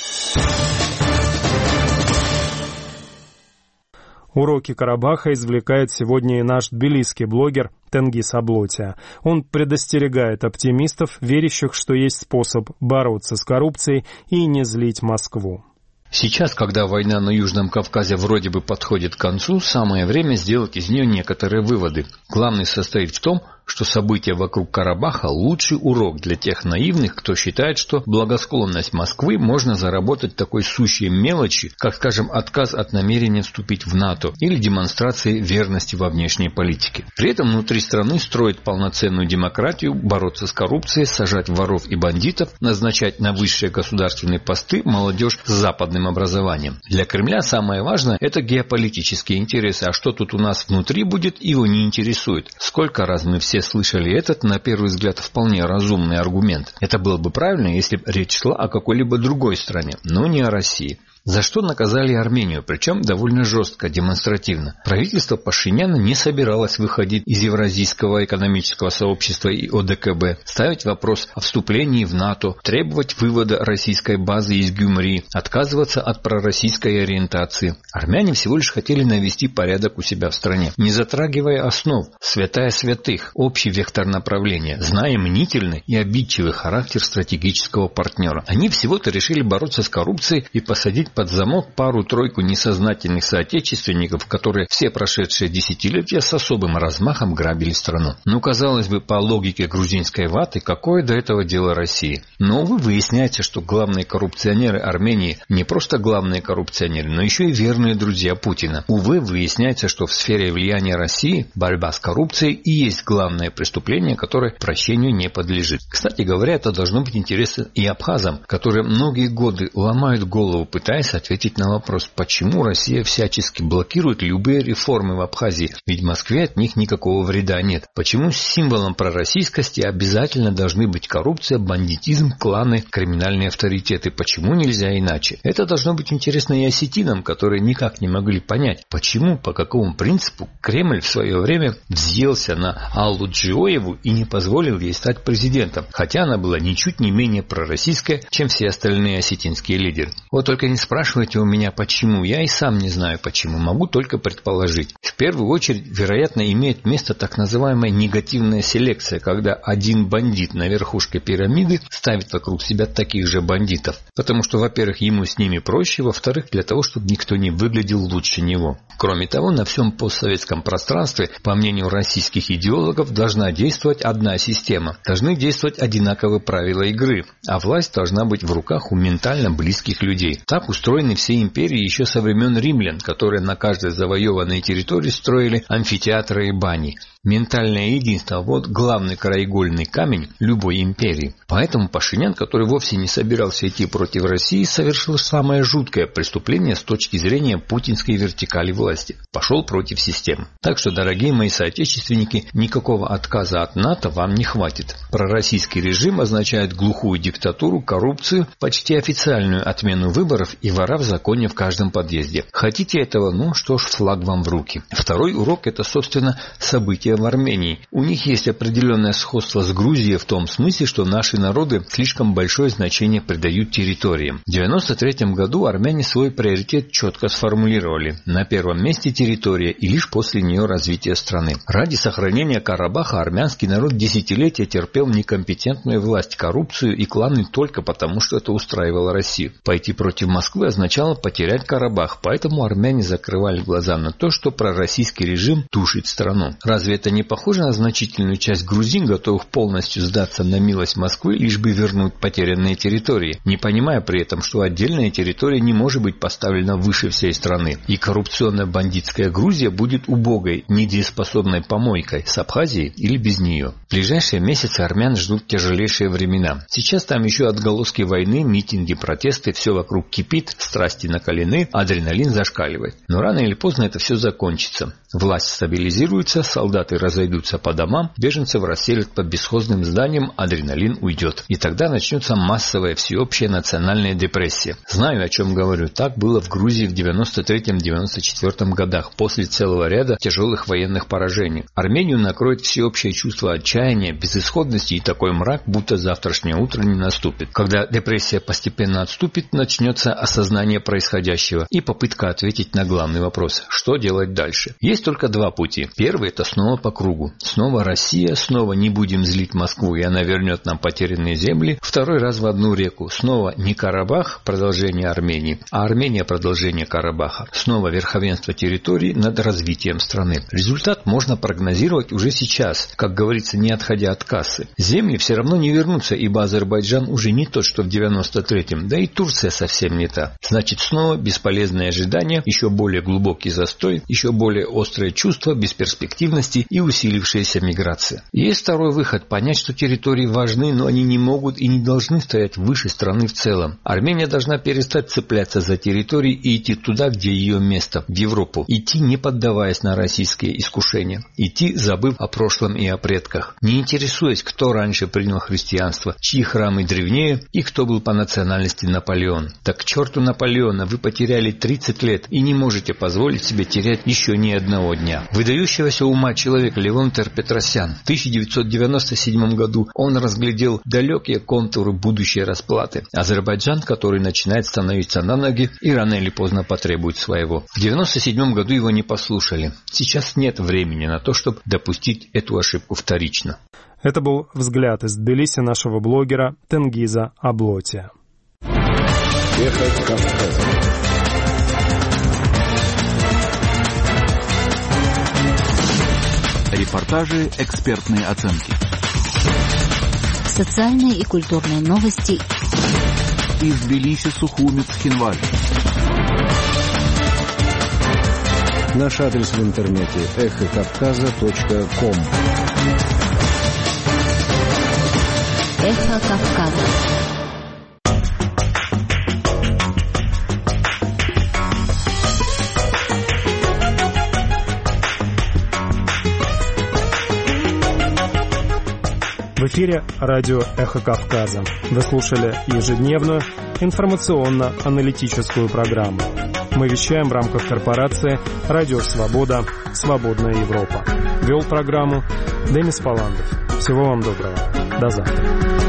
Уроки Карабаха извлекает сегодня и наш тбилисский блогер Тенгиз Аблотия. Он предостерегает оптимистов, верящих, что есть способ бороться с коррупцией и не злить Москву. Сейчас, когда война на Южном Кавказе вроде бы подходит к концу, самое время сделать из нее некоторые выводы. Главный состоит в том, что события вокруг Карабаха – лучший урок для тех наивных, кто считает, что благосклонность Москвы можно заработать такой сущей мелочи, как, скажем, отказ от намерения вступить в НАТО или демонстрации верности во внешней политике. При этом внутри страны строить полноценную демократию, бороться с коррупцией, сажать воров и бандитов, назначать на высшие государственные посты молодежь с западным образованием. Для Кремля самое важное – это геополитические интересы, а что тут у нас внутри будет, его не интересует. Сколько раз мы все слышали этот, на первый взгляд, вполне разумный аргумент. Это было бы правильно, если бы речь шла о какой-либо другой стране, но не о России. За что наказали Армению, причем довольно жестко, демонстративно. Правительство Пашиняна не собиралось выходить из Евразийского экономического сообщества и О Дэ Ка Бэ, ставить вопрос о вступлении в НАТО, требовать вывода российской базы из Гюмри, отказываться от пророссийской ориентации. Армяне всего лишь хотели навести порядок у себя в стране, не затрагивая основ, святая святых, общий вектор направления, зная мнительный и обидчивый характер стратегического партнера. Они всего-то решили бороться с коррупцией и посадить под замок пару-тройку несознательных соотечественников, которые все прошедшие десятилетия с особым размахом грабили страну. Ну, казалось бы, по логике грузинской ваты, какое до этого дело России? Но, увы, выясняется, что главные коррупционеры Армении не просто главные коррупционеры, но еще и верные друзья Путина. Увы, выясняется, что в сфере влияния России борьба с коррупцией и есть главное преступление, которое прощению не подлежит. Кстати говоря, это должно быть интересно и абхазам, которые многие годы ломают голову, пытаясь ответить на вопрос, почему Россия всячески блокирует любые реформы в Абхазии, ведь в Москве от них никакого вреда нет. Почему символом пророссийскости обязательно должны быть коррупция, бандитизм, кланы, криминальные авторитеты? Почему нельзя иначе? Это должно быть интересно и осетинам, которые никак не могли понять, почему, по какому принципу Кремль в свое время взъелся на Аллу Джиоеву и не позволил ей стать президентом, хотя она была ничуть не менее пророссийская, чем все остальные осетинские лидеры. Вот только не спрашивайте у меня почему, я и сам не знаю почему, могу только предположить. В первую очередь, вероятно, имеет место так называемая негативная селекция, когда один бандит на верхушке пирамиды ставит вокруг себя таких же бандитов, потому что, во-первых, ему с ними проще, во-вторых, для того, чтобы никто не выглядел лучше него. Кроме того, на всем постсоветском пространстве, по мнению российских идеологов, должна действовать одна система, должны действовать одинаковые правила игры, а власть должна быть в руках у ментально близких людей. Так устроены все империи еще со времен римлян, которые на каждой завоеванной территории строили амфитеатры и бани. Ментальное единство – вот главный краеугольный камень любой империи. Поэтому Пашинян, который вовсе не собирался идти против России, совершил самое жуткое преступление с точки зрения путинской вертикали власти. Пошел против системы. Так что, дорогие мои соотечественники, никакого отказа от НАТО вам не хватит. Пророссийский режим означает глухую диктатуру, коррупцию, почти официальную отмену выборов и вора в законе в каждом подъезде. Хотите этого? Ну что ж, флаг вам в руки. Второй урок – это, собственно, события в Армении. У них есть определенное сходство с Грузией в том смысле, что наши народы слишком большое значение придают территориям. В девяносто третьем году армяне свой приоритет четко сформулировали. На первом месте территория и лишь после нее развитие страны. Ради сохранения Карабаха армянский народ десятилетия терпел некомпетентную власть, коррупцию и кланы только потому, что это устраивало Россию. Пойти против Москвы означало потерять Карабах, поэтому армяне закрывали глаза на то, что пророссийский режим тушит страну. Разве это не похоже на значительную часть грузин, готовых полностью сдаться на милость Москвы, лишь бы вернуть потерянные территории, не понимая при этом, что отдельная территория не может быть поставлена выше всей страны, и коррупционная бандитская Грузия будет убогой, недееспособной помойкой с Абхазией или без нее. В ближайшие месяцы армян ждут тяжелейшие времена. Сейчас там еще отголоски войны, митинги, протесты, все вокруг кипит, страсти накалены, адреналин зашкаливает. Но рано или поздно это все закончится. Власть стабилизируется, солдаты разойдутся по домам, беженцев расселят по бесхозным зданиям, адреналин уйдет. И тогда начнется массовая всеобщая национальная депрессия. Знаю, о чем говорю. Так было в Грузии в девяносто третьем — девяносто четвёртом годах, после целого ряда тяжелых военных поражений. Армению накроет всеобщее чувство отчаяния, безысходности и такой мрак, будто завтрашнее утро не наступит. Когда депрессия постепенно отступит, начнется осознание происходящего и попытка ответить на главный вопрос: что делать дальше? Есть только два пути. Первый – это снова по кругу. Снова Россия, снова не будем злить Москву, и она вернет нам потерянные земли. Второй раз в одну реку. Снова не Карабах, продолжение Армении, а Армения, продолжение Карабаха. Снова верховенство территорий над развитием страны. Результат можно прогнозировать уже сейчас, как говорится, не отходя от кассы. Земли все равно не вернутся, ибо Азербайджан уже не тот, что в девяносто третьем, да и Турция совсем не та. Значит, снова бесполезное ожидание, еще более глубокий застой, еще более острый острое чувство бесперспективности и усилившаяся миграция. Есть второй выход – понять, что территории важны, но они не могут и не должны стоять выше страны в целом. Армения должна перестать цепляться за территории и идти туда, где ее место, в Европу. Идти, не поддаваясь на российские искушения. Идти, забыв о прошлом и о предках. Не интересуясь, кто раньше принял христианство, чьи храмы древнее и кто был по национальности Наполеон. Так к черту Наполеона, вы потеряли тридцать лет и не можете позволить себе терять еще ни одного дня. Выдающегося ума человек Левон Тер-Петросян. В тысяча девятьсот девяносто седьмом году он разглядел далекие контуры будущей расплаты. Азербайджан, который начинает становиться на ноги и рано или поздно потребует своего. В девяносто седьмом году его не послушали. Сейчас нет времени на то, чтобы допустить эту ошибку вторично. Это был взгляд из Тбилиси нашего блогера Тенгиза Аблоти. Эхо Кавказа. Репортажи, экспертные оценки. Социальные и культурные новости. Из Тбилиси, Сухуми, Цхинвали. Наш адрес в интернете эхо кавказа точка ком. Эхо Кавказа. В эфире радио «Эхо Кавказа». Вы слушали ежедневную информационно-аналитическую программу. Мы вещаем в рамках корпорации «Радио Свобода. Свободная Европа». Вел программу Денис Паландов. Всего вам доброго. До завтра.